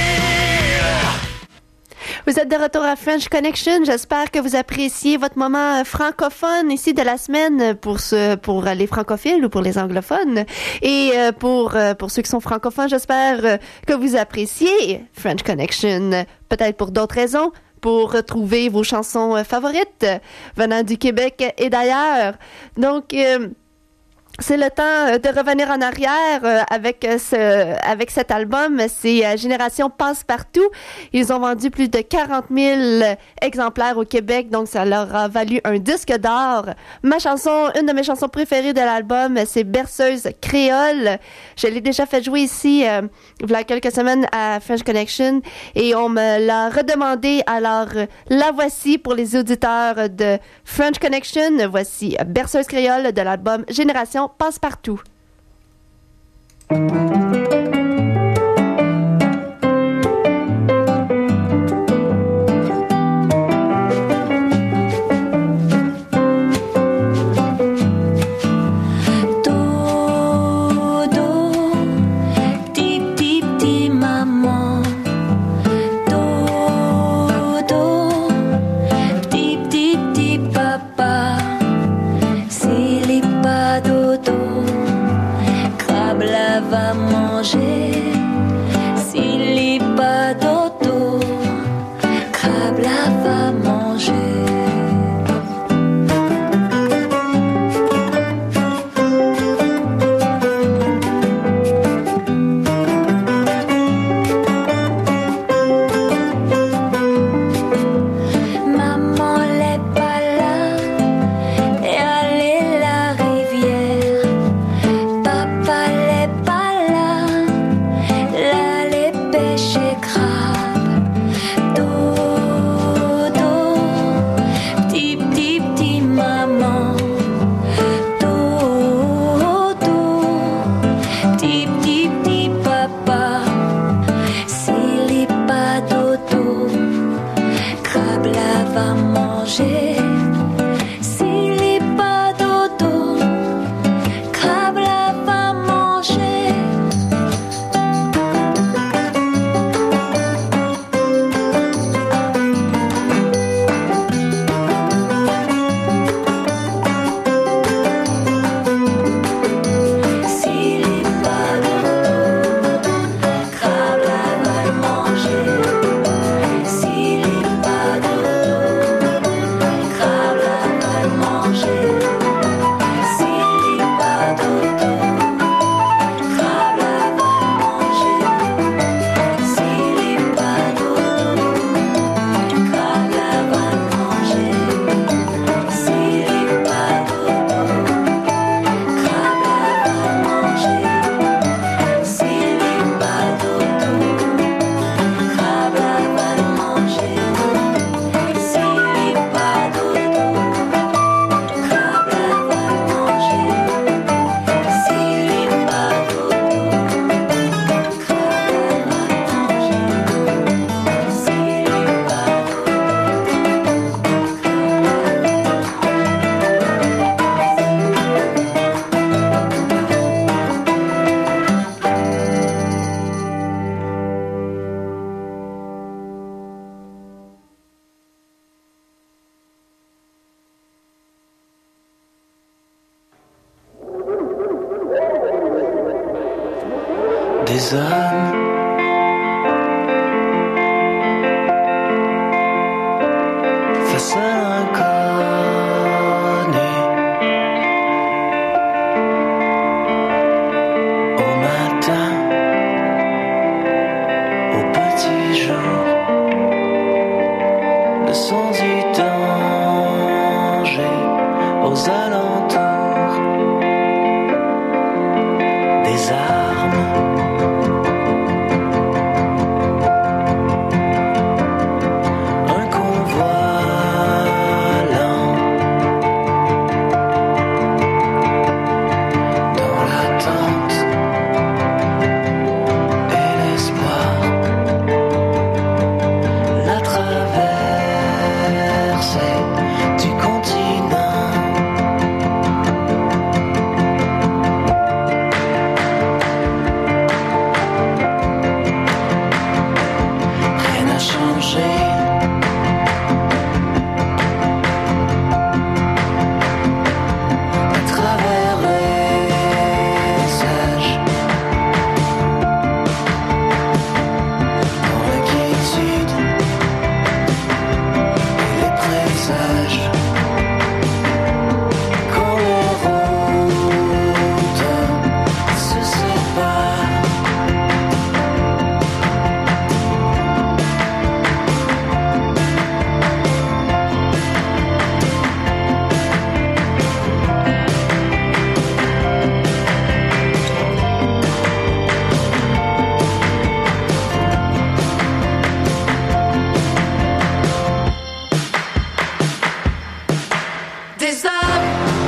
Vous êtes de retour à French Connection. J'espère que vous appréciez votre moment francophone ici de la semaine pour ce, pour les francophiles ou pour les anglophones. Et pour, pour ceux qui sont francophones, j'espère que vous appréciez French Connection. Peut-être pour d'autres raisons. Pour retrouver vos chansons favorites venant du Québec et d'ailleurs. Donc, euh, c'est le temps de revenir en arrière avec ce, avec cet album. C'est Génération Passe-Partout. Ils ont vendu plus de quarante mille exemplaires au Québec, donc ça leur a valu un disque d'or. Ma chanson, une de mes chansons préférées de l'album, c'est Berceuse créole. Je l'ai déjà fait jouer ici, euh, il y a quelques semaines à French Connection, et on me l'a redemandé. Alors, la voici pour les auditeurs de French Connection. Voici Berceuse créole de l'album Génération Passe-Partout. des âmes. Face à l'inconnu, au matin, au petit jour, le son du danger aux alentours des armes. Un convoi lent dans l'attente et l'espoir, la traversée du continent. Rien n'a changé. À travers les âges, dans l'inquiétude et les présages, quand les routes se séparent. Des hommes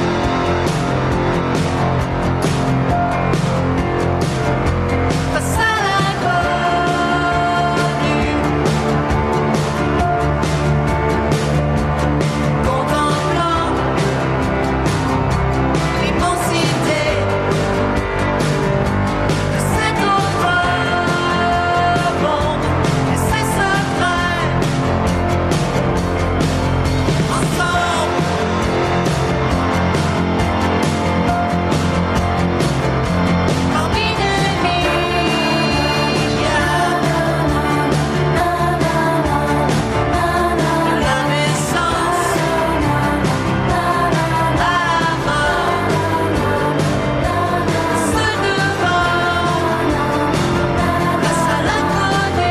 face à l'inconnu, contemplant l'immensité de cet autre monde et ses secrets. Ensemble, parmi des milliards, de la naissance à la mort, ceux devant, face à l'inconnu.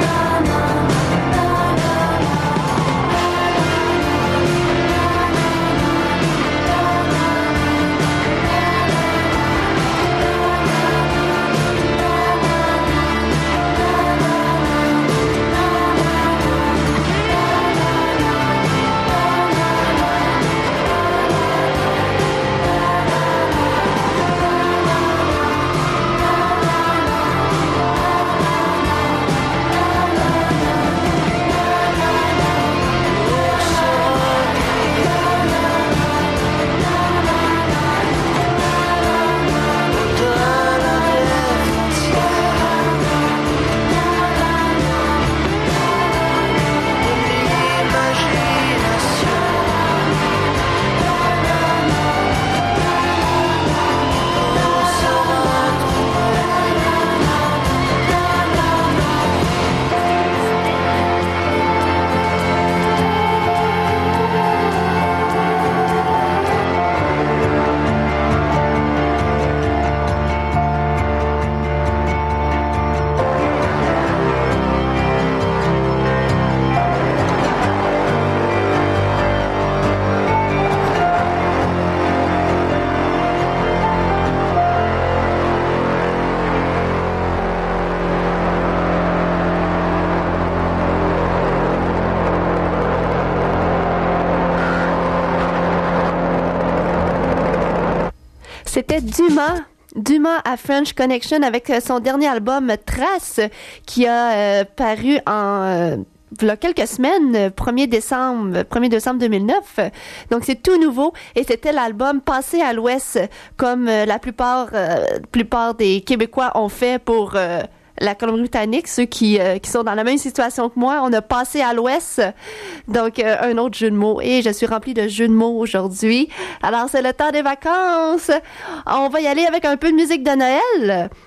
C'était Dumas. Dumas à French Connection avec euh, son dernier album Trace qui a euh, paru en euh, il y a quelques semaines, premier décembre deux mille neuf. Donc c'est tout nouveau et c'était l'album Passé à l'Ouest comme euh, la plupart euh, plupart des Québécois ont fait pour euh, la Colombie-Britannique, ceux qui, euh, qui sont dans la même situation que moi. On a passé à l'ouest, donc euh, un autre jeu de mots. Et je suis remplie de jeux de mots aujourd'hui. Alors, c'est le temps des vacances. On va y aller avec un peu de musique de Noël.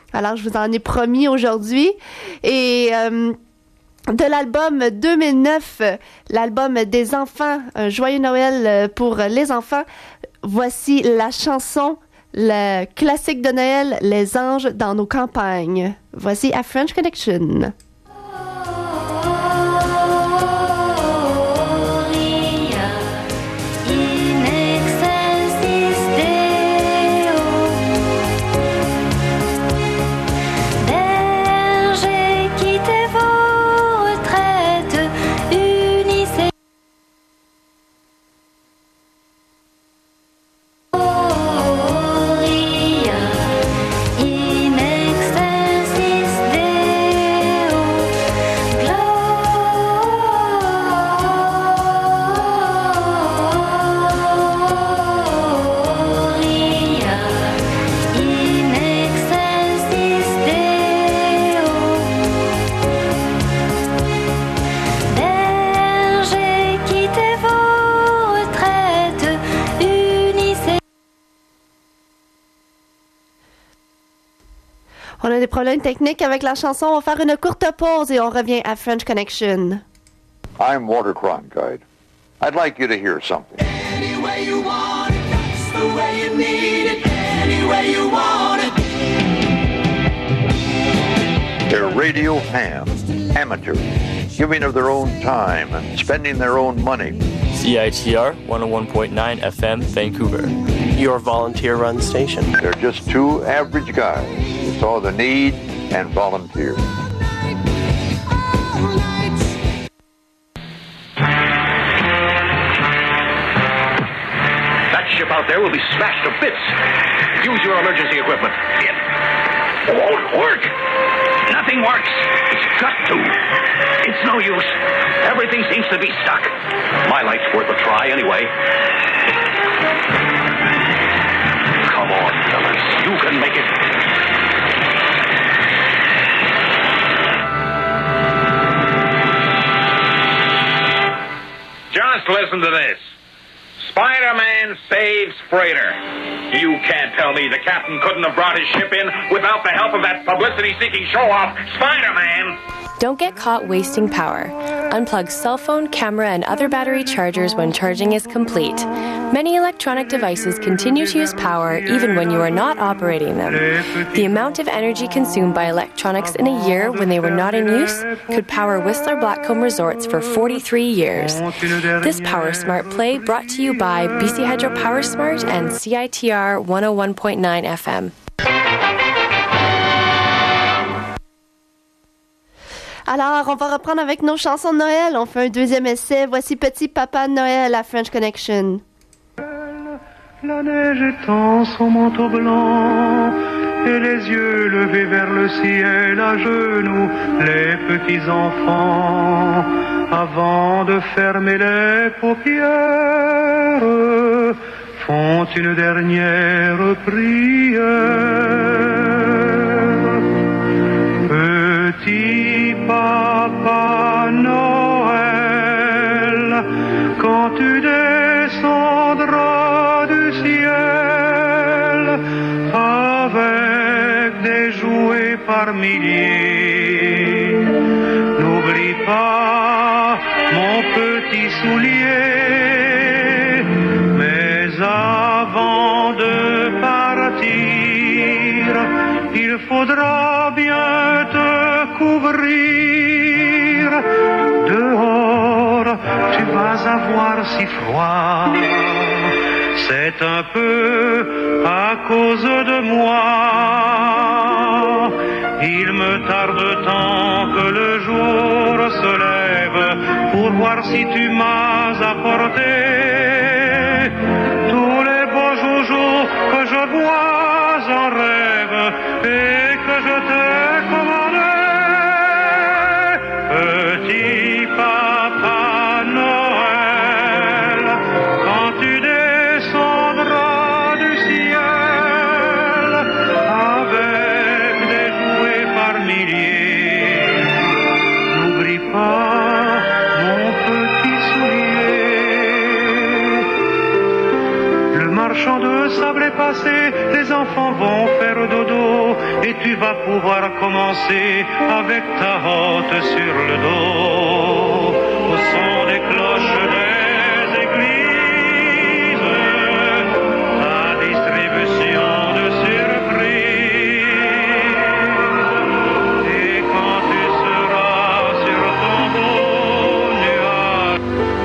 Alors, je vous en ai promis aujourd'hui. Et euh, de l'album deux mille neuf, l'album des enfants, un joyeux Noël pour les enfants, voici la chanson, le classique de Noël, Les anges dans nos campagnes. Voici à French Connection. On a des problèmes techniques avec la chanson. On va faire une courte pause et on revient à French Connection. I'm Walter Cronkite. I'd like you to hear something. Any way you want it, that's the way you need it. Any way you want it. They're radio hams, amateurs, giving of their own time and spending their own money. C I T R one oh one point nine F M, Vancouver. Your volunteer-run station. They're just two average guys who saw the need and volunteered. That ship out there will be smashed to bits. Use your emergency equipment. It won't work. Nothing works. It's got to. It's no use. Everything seems to be stuck. My light's worth a try anyway. Come on, fellas. You can make it. Just listen to this. Spider-Man saves freighter. You can't tell me the captain couldn't have brought his ship in without the help of that publicity-seeking show-off, Spider-Man. Don't get caught wasting power. Unplug cell phone, camera, and other battery chargers when charging is complete. Many electronic devices continue to use power even when you are not operating them. The amount of energy consumed by electronics in a year when they were not in use could power Whistler Blackcomb Resorts for forty-three years. This Power Smart play brought to you by B C Hydro Power Smart and C I T R one oh one point nine F M. Alors, on va reprendre avec nos chansons de Noël. On fait un deuxième essai. Voici Petit Papa Noël à French Connection. La neige étend son manteau blanc et les yeux levés vers le ciel à genoux, les petits enfants, avant de fermer les paupières, font une dernière prière. Petit Papa Noël, quand tu descendras du ciel avec des jouets par milliers, n'oublie pas mon petit soulier, mais avant de partir, il faudra bien te couvrir. Dehors, tu vas avoir si froid. C'est un peu à cause de moi. Il me tarde tant que le jour se lève pour voir si tu m'as apporté tous les beaux joujoux que je vois en rêve et que je t'ai commandé. Petit Papa Noël, quand tu descendras du ciel avec des jouets par milliers, n'oublie pas mon petit soulier, marchand de sable est passé, les enfants vont faire dodo et tu vas pouvoir commencer avec ta hotte sur le dos. Au son des cloches des églises, ta distribution de surprises. Et quand tu seras sur ton beau nuage,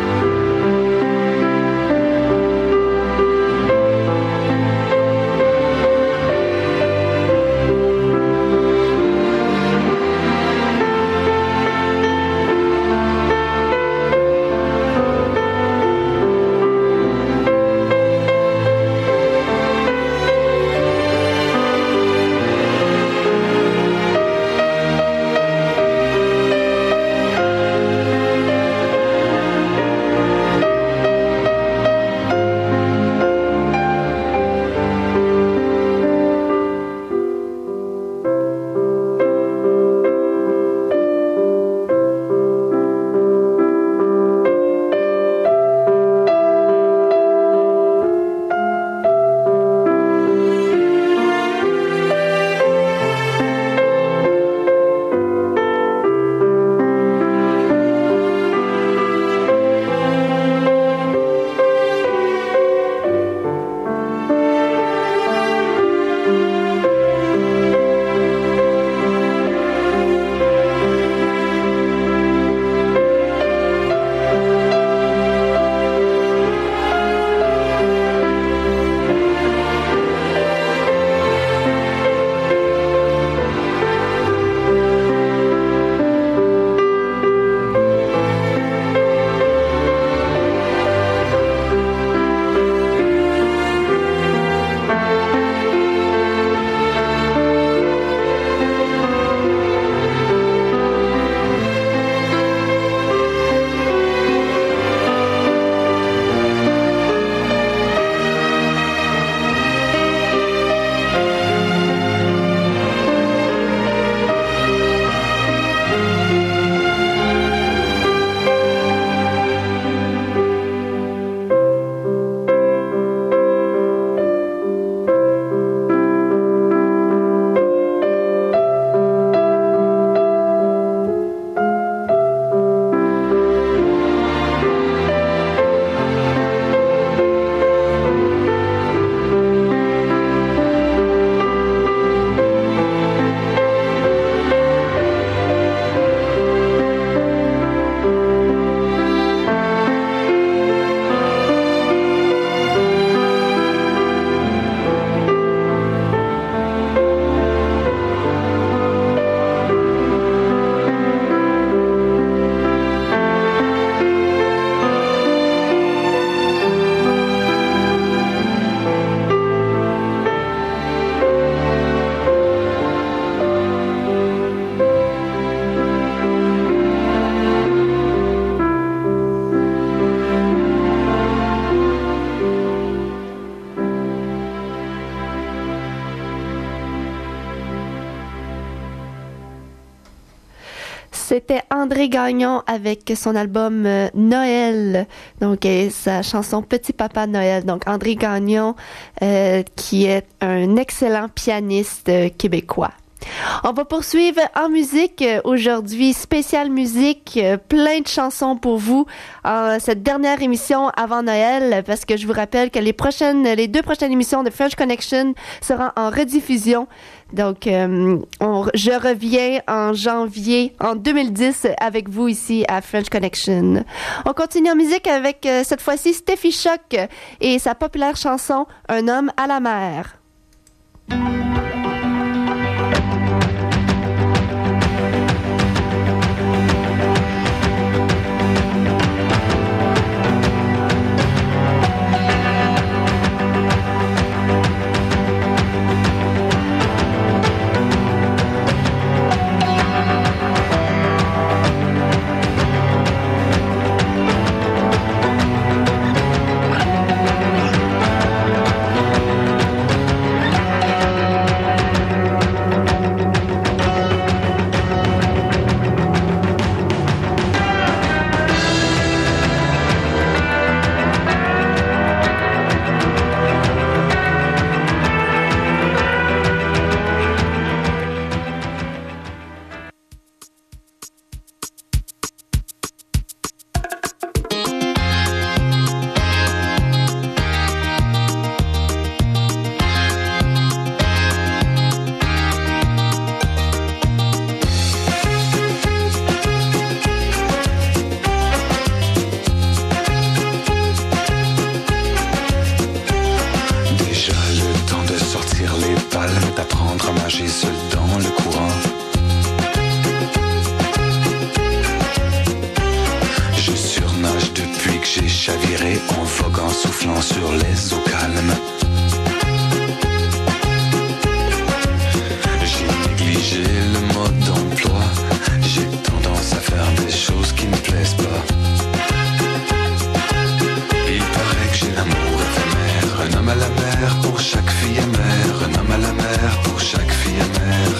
C'était André Gagnon avec son album euh, Noël, donc et sa chanson Petit Papa Noël. Donc André Gagnon, euh, qui est un excellent pianiste euh, québécois. On va poursuivre en musique aujourd'hui, spéciale musique, plein de chansons pour vous en cette dernière émission avant Noël, parce que je vous rappelle que les prochaines, les deux prochaines émissions de French Connection seront en rediffusion. Donc, euh, on, je reviens en janvier, en deux mille dix, avec vous ici à French Connection. On continue en musique avec euh, cette fois-ci Steffi Choc et sa populaire chanson Un homme à la mer. Thank le temps de sortir les balles, d'apprendre à nager seul dans le courant. Je surnage depuis que j'ai chaviré, en voguant, soufflant sur les eaux calmes. J'ai négligé le mode d'emploi, j'ai tendance à faire des choses qui me plaisent pas. Il paraît que j'ai l'amour éphémère, un homme à la mer pour chaque fille amère, un homme à la mer pour chaque fille amère.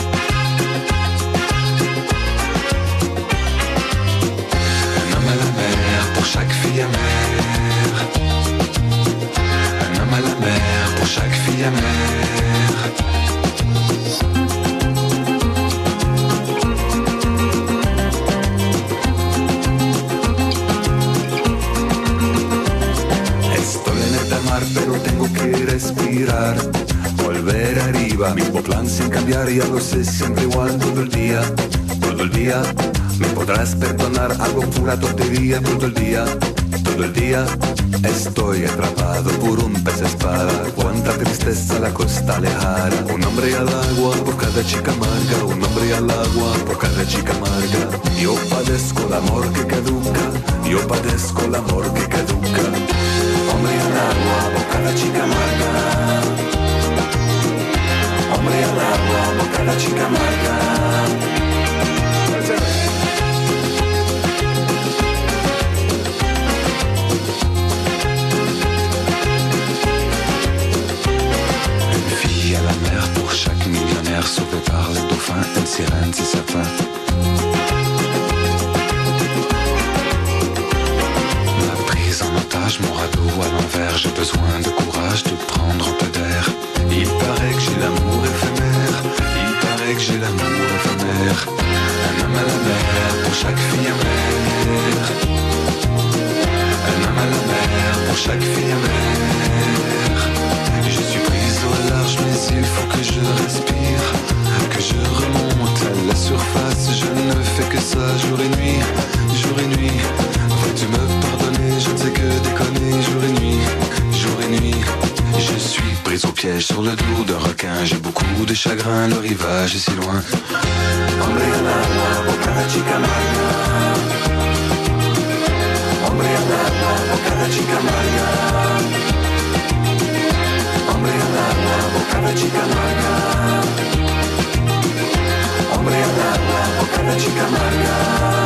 Un homme à la mer pour chaque fille amère, un homme à la mer pour chaque fille amère. Pero tengo que respirar, volver arriba. Mismo plan sin cambiar, ya lo sé, siempre igual todo el día, todo el día. Me podrás perdonar algo fue una tontería todo el día, todo el día. Estoy atrapado por un pez espada, cuánta tristeza la costa lejana. Un hombre al agua por cada chica amarga, un hombre al agua por cada chica amarga. Yo padezco el amor que caduca, yo padezco el amor que caduca. Hombre al agua por cada chica amarga, hombre al agua por cada chica amarga. Pour chaque millionnaire sauvé par les dauphins, une sirène c'est certain. La prise en otage, mon radeau à l'envers, j'ai besoin de courage, de prendre un peu d'air. Il paraît que j'ai l'amour éphémère, il paraît que j'ai l'amour éphémère. Un homme à la mer pour chaque fille amère, un homme à la mer pour chaque fille amère. Je suis prise au large mais il faut que je respire, que je remonte à la surface. Je ne fais que ça jour et nuit, jour et nuit. Veux-tu me pardonner, je ne sais que déconner. Jour et nuit, jour et nuit. Je suis prise au piège sur le dos d'un requin. J'ai beaucoup de chagrin, le rivage est si loin. Hombre al agua por cada chica amarga, hombre al agua por cada chica amarga. Hombre al agua por cada chica amarga, hombre al agua por cada chica amarga.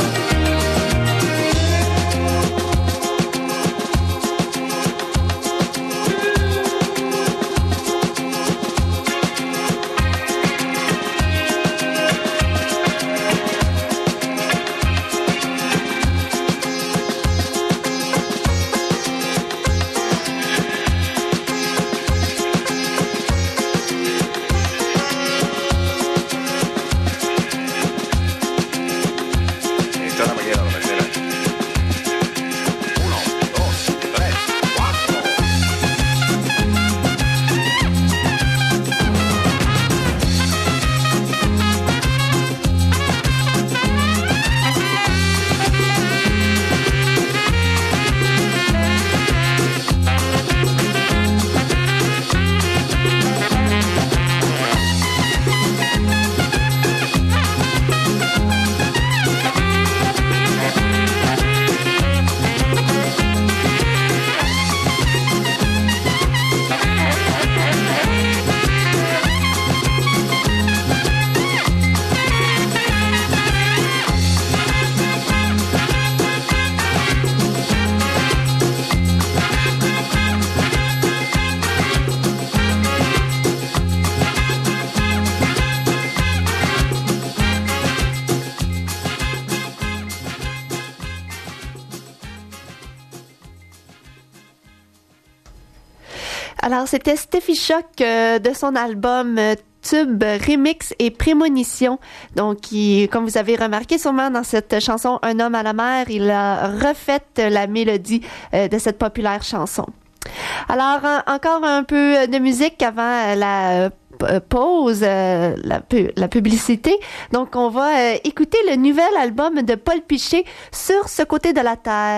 Alors, c'était Steffi Choc euh, de son album euh, Tube, Remix et Prémonition. Donc, qui, comme vous avez remarqué sûrement dans cette chanson Un homme à la mer, il a refait la mélodie euh, de cette populaire chanson. Alors, en, encore un peu de musique avant la euh, pause, euh, la, pu- la publicité. Donc, on va euh, écouter le nouvel album de Paul Piché, Sur ce côté de la terre.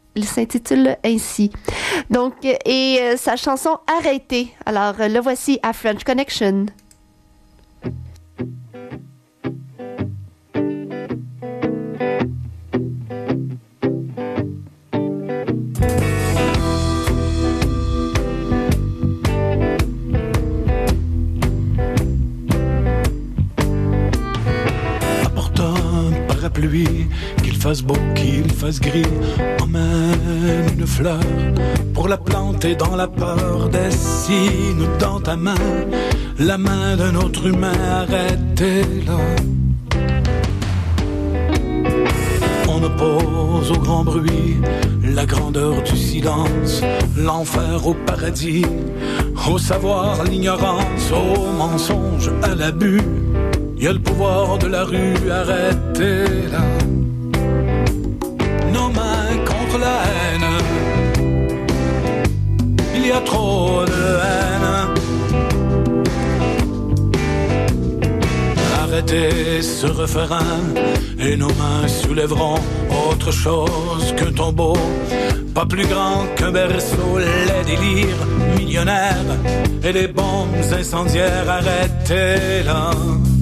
il s'intitule ainsi. Donc, et euh, sa chanson Arrêtez. Alors, euh, le voici à French Connection. Pluie, qu'il fasse beau, qu'il fasse gris, emmène une fleur pour la planter dans la peur des signes dans ta main, la main d'un autre humain, arrêtez-la. On oppose au grand bruit la grandeur du silence, l'enfer au paradis, au savoir, l'ignorance, au mensonge, à l'abus. Il y a le pouvoir de la rue, arrêtez-la. Nos mains contre la haine, il y a trop de haine. Arrêtez ce refrain et nos mains soulèveront autre chose qu'un tombeau, pas plus grand qu'un berceau, les délires millionnaires et les bombes incendiaires, arrêtez-la.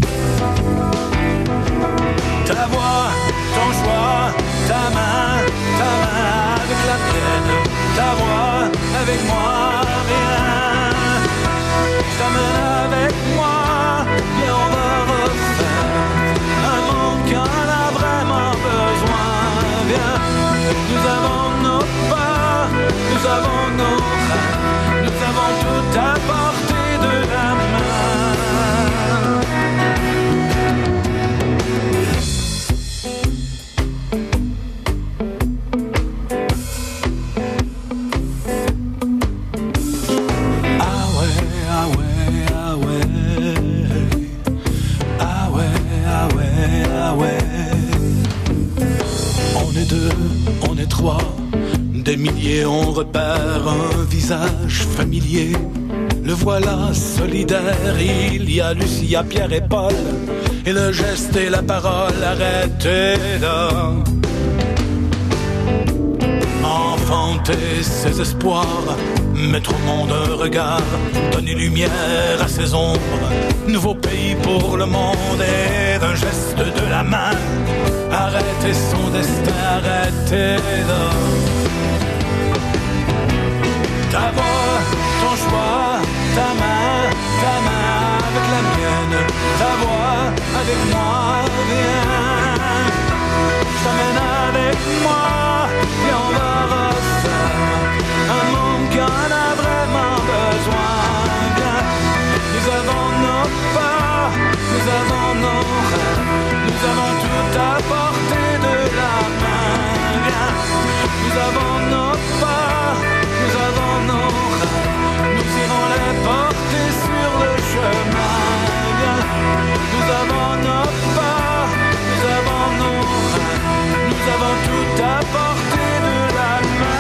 Ta voix, ton choix, ta main, ta main avec la mienne, ta voix avec moi, viens. Je t'emmène avec moi, et on va refaire un monde qui en a vraiment besoin. Viens, nous avons nos pas, nous avons nos rêves, nous avons tout à portée de la main. Des milliers, on repère un visage familier. Le voilà solidaire, il y a Lucia, Pierre et Paul, et le geste et la parole, arrêtez-la. Enfanter ses espoirs, mettre au monde un regard, donner lumière à ses ombres, nouveau pays pour le monde, et d'un geste de la main, arrêter son destin, arrêtez-la. Ta voix, ton choix, ta main, ta main avec la mienne, ta voix avec moi, viens. Je t'emmène avec moi, et on va refaire un monde qui en a vraiment besoin. Viens, nous avons nos pas, nous avons nos rêves, nous avons tout à portée de la main. Viens, nous avons nos pas, nous avons nos rêves, nous irons les porter sur le chemin. Viens, nous avons nos pas, nous avons nos rêves, nous avons tout à portée de la main.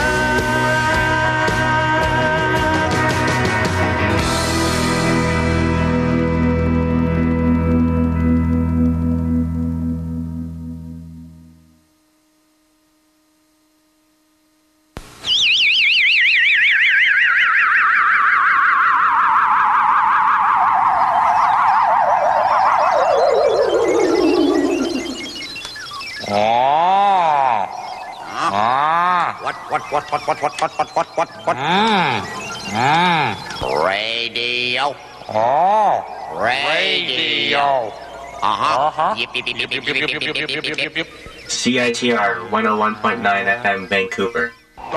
What, what, what, what, what, what, what, what, what? Mm. Mm. Radio. Oh. Radio. Uh-huh. Uh-huh. Yip, yip, yip, yip, yip, yip, yip, yip, yip, yip, yip, yip. C I T R one oh one point nine F M Vancouver.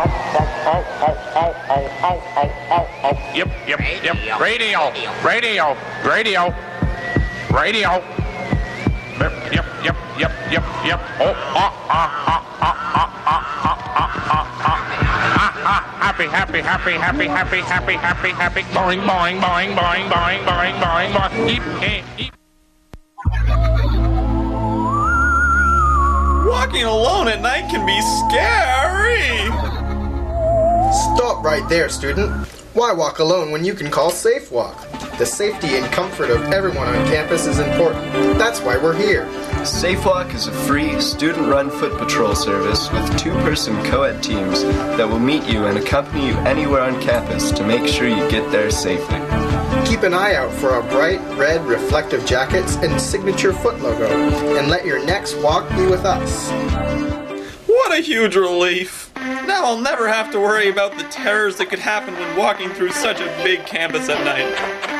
Yep, yep, yep. Radio. Radio. Radio. Radio. Yep, yep, yep, yep, yep, yep. Oh, ah, ah, ah, ah, ah, ah, ah, ah, ah, ah. Happy, happy, happy, happy, happy, happy, happy, happy. Boing, boing, boing, boing, boing, boing, boing, boing. Eep, eh, eep. Walking alone at night can be scary. Stop right there, student. Why walk alone when you can call SafeWalk? The safety and comfort of everyone on campus is important. That's why we're here. SafeWalk is a free, student-run foot patrol service with two-person co-ed teams that will meet you and accompany you anywhere on campus to make sure you get there safely. Keep an eye out for our bright red reflective jackets and signature foot logo, and let your next walk be with us. What a huge relief! Now I'll never have to worry about the terrors that could happen when walking through such a big campus at night.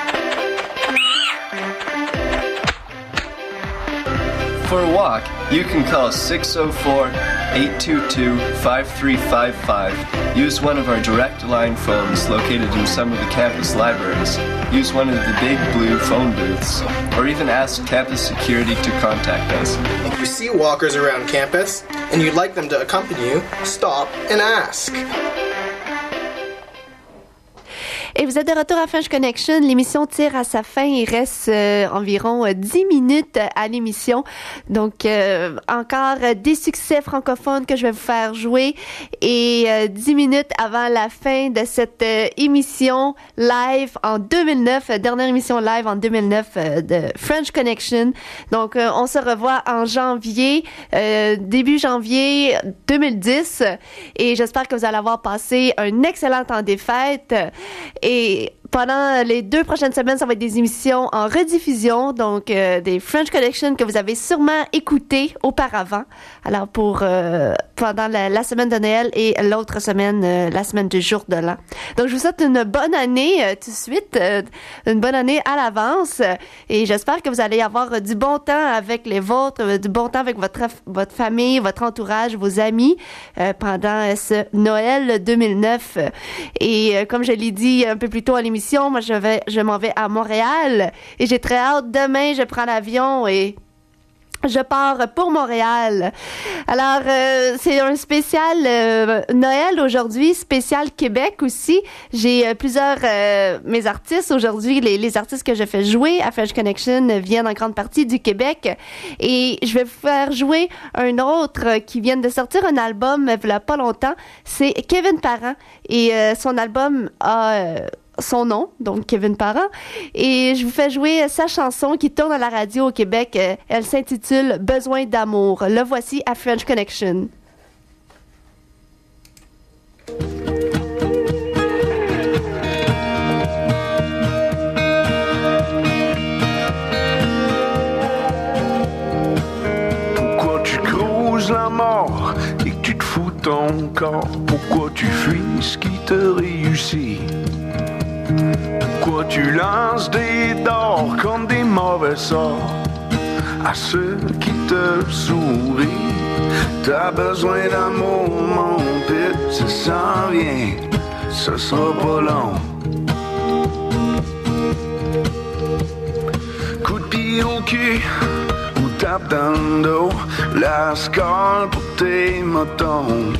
For a walk, you can call six oh four, eight two two, five three five five, use one of our direct line phones located in some of the campus libraries, use one of the big blue phone booths, or even ask campus security to contact us. If you see walkers around campus and you'd like them to accompany you, stop and ask. Et vous êtes de retour à French Connection. L'émission tire à sa fin. Il reste euh, environ euh, dix minutes à l'émission. Donc, euh, encore euh, des succès francophones que je vais vous faire jouer. Et euh, dix minutes avant la fin de cette euh, émission live en deux mille neuf, euh, dernière émission live en deux mille neuf euh, de French Connection. Donc, euh, on se revoit en janvier, euh, début janvier deux mille dix. Et j'espère que vous allez avoir passé un excellent temps des fêtes. Et pendant les deux prochaines semaines, ça va être des émissions en rediffusion, donc euh, des French Connection que vous avez sûrement écoutées auparavant. Alors pour euh, pendant la, la semaine de Noël et l'autre semaine, euh, la semaine du jour de l'an. Donc je vous souhaite une bonne année euh, tout de suite, euh, une bonne année à l'avance, euh, et j'espère que vous allez avoir euh, du bon temps avec les vôtres, euh, du bon temps avec votre votre famille, votre entourage, vos amis euh, pendant euh, ce Noël deux mille neuf. Et euh, comme je l'ai dit un peu plus tôt à l'émission, moi, je vais, je m'en vais à Montréal et j'ai très hâte. Demain, je prends l'avion et je pars pour Montréal. Alors, euh, c'est un spécial euh, Noël aujourd'hui, spécial Québec aussi. J'ai euh, plusieurs... Euh, mes artistes aujourd'hui, les, les artistes que je fais jouer à French Connection viennent en grande partie du Québec. Et je vais vous faire jouer un autre qui vient de sortir un album il y a pas longtemps. C'est Kevin Parent. Et euh, son album a... Euh, son nom, donc Kevin Parent, et je vous fais jouer sa chanson qui tourne à la radio au Québec. Elle s'intitule « Besoin d'amour ». Le voici à French Connection. Pourquoi tu creuses la mort et que tu te fous ton corps? Pourquoi tu fuis ce qui te réussit? Pourquoi tu lances des dards comme des mauvais sorts à ceux qui te sourient? T'as besoin d'amour, mon pit, ça s'en vient, ce sera pas long. Coup de pied au cul ou tape dans le dos, la score pour tes motons.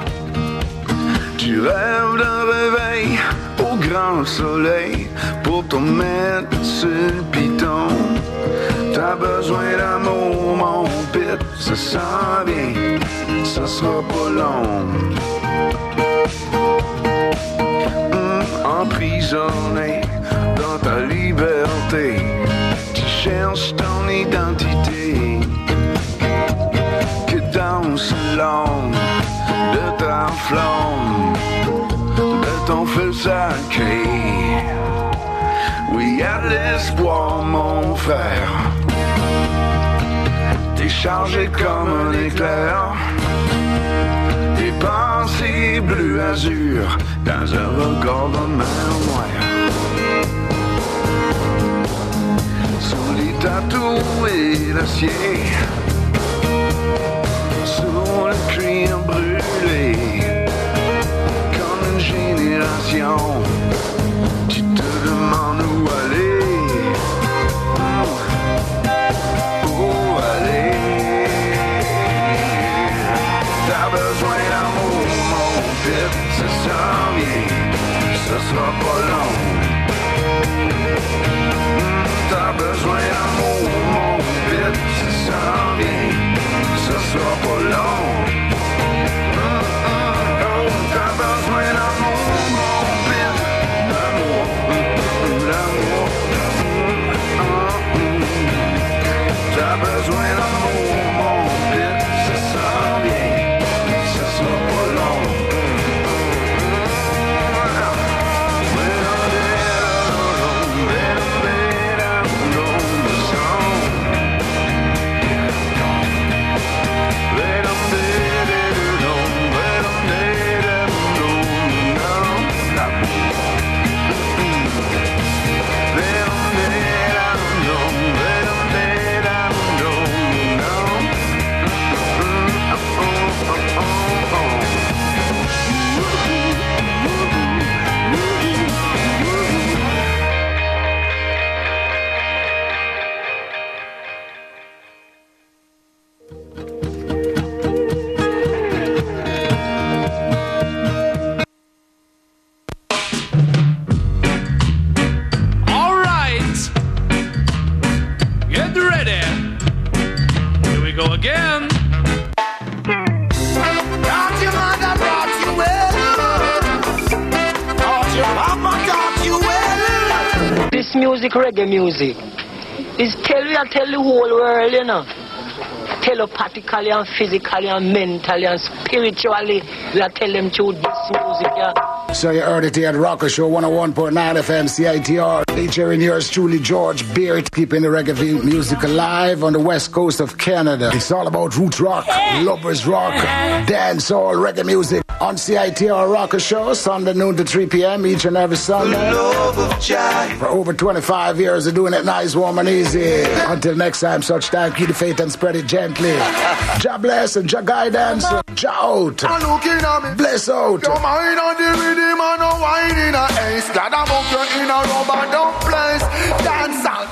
Tu rêves d'un réveil au grand soleil pour te mettre sur le piton. T'as besoin d'amour, mon pit, ça s'en vient, ça sera pas long. Mmh, emprisonné dans ta liberté, tu cherches ton identité. Que danse l'ombre de ta flamme, de ton feu sacré. Oui, y'a de l'espoir, mon frère. T'es chargé comme un éclair. Tes pensées bleu azur dans un regard de mer noire. Sous les tatous et l'acier, sous le cuir brûlé, comme une génération, tu te demandes où aller, où aller. T'as besoin d'amour, mon pit, ça s'en vient, ce sera pas long. T'as besoin d'amour, mon pit, ça s'en vient, ce sera pas long. T'as besoin d'amour, mon pit. go again. Taught your mother brought you well. Taught your papa taught you well. This music, reggae music, is tell you, I tell the whole world, you know. Telepathically and physically and mentally and spiritually, we are tell them through this music, yeah. So you heard it here at Rocker Show one oh one point nine F M C I T R, featuring yours truly, George Beard, keeping the reggae music alive on the west coast of Canada. It's all about roots rock, lovers rock, dancehall, reggae music on C I T R Rocker Show, Sunday noon to three p.m. each and every Sunday. For over twenty-five years of doing it nice, warm and easy. Until next time, such time, keep the faith and spread it gently. Jah bless and Jah guidance. Jah out. Bless out. Your mind on the rhythm and no wine in a ace. Glad about you in a rubber dump place. Dance out.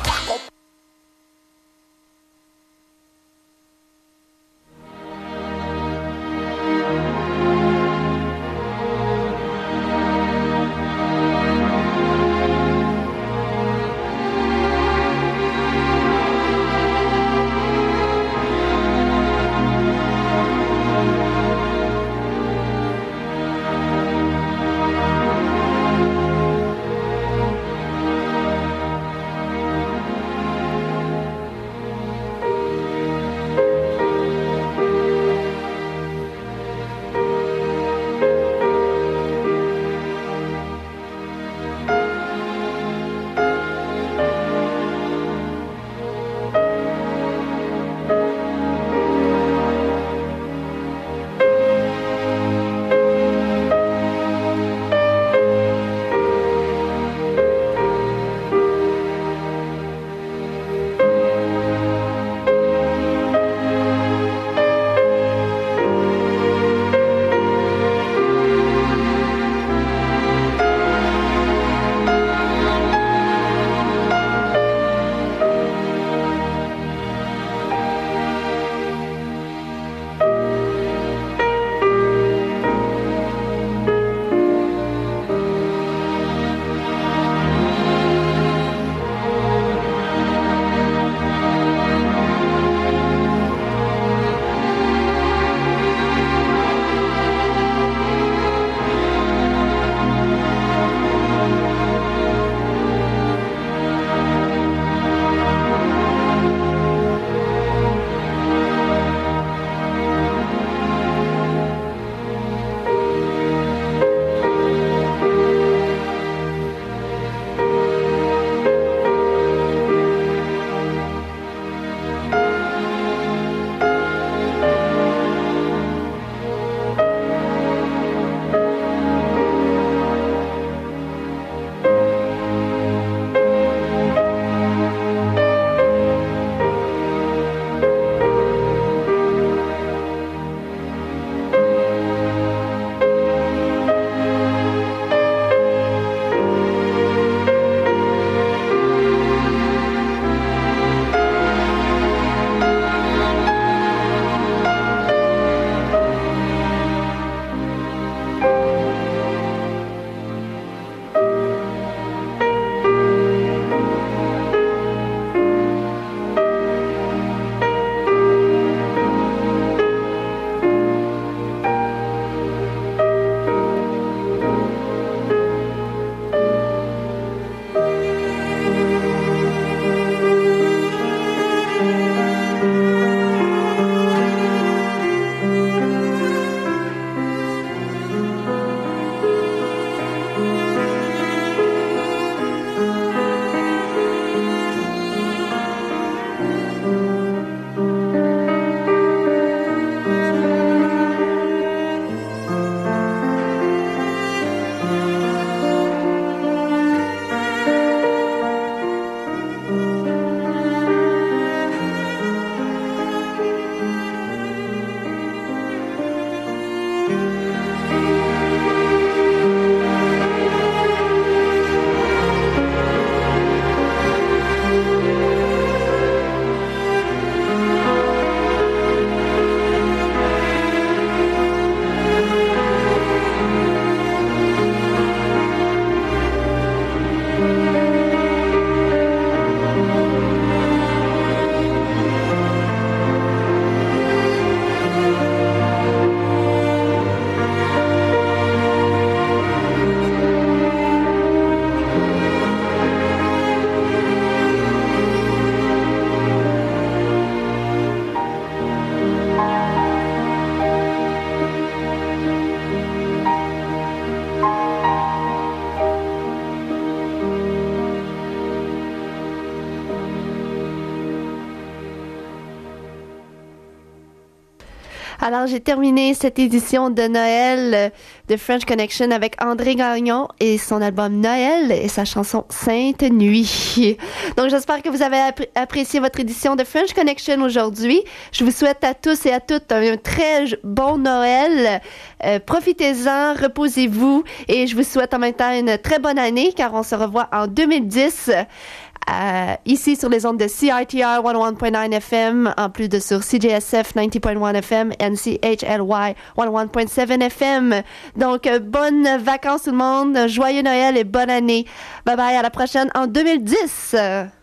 Alors, j'ai terminé cette édition de Noël de French Connection avec André Gagnon et son album Noël et sa chanson Sainte Nuit. Donc, j'espère que vous avez appré- apprécié votre édition de French Connection aujourd'hui. Je vous souhaite à tous et à toutes un très bon Noël. Euh, profitez-en, reposez-vous et je vous souhaite en même temps une très bonne année car on se revoit en deux mille dix. Euh, ici sur les ondes de C I T R cent un point neuf F M, en plus de sur C J S F quatre-vingt point un F M, N C H L Y cent un point sept F M. Donc, euh, bonnes vacances tout le monde, joyeux Noël et bonne année. Bye bye, à la prochaine en deux mille dix.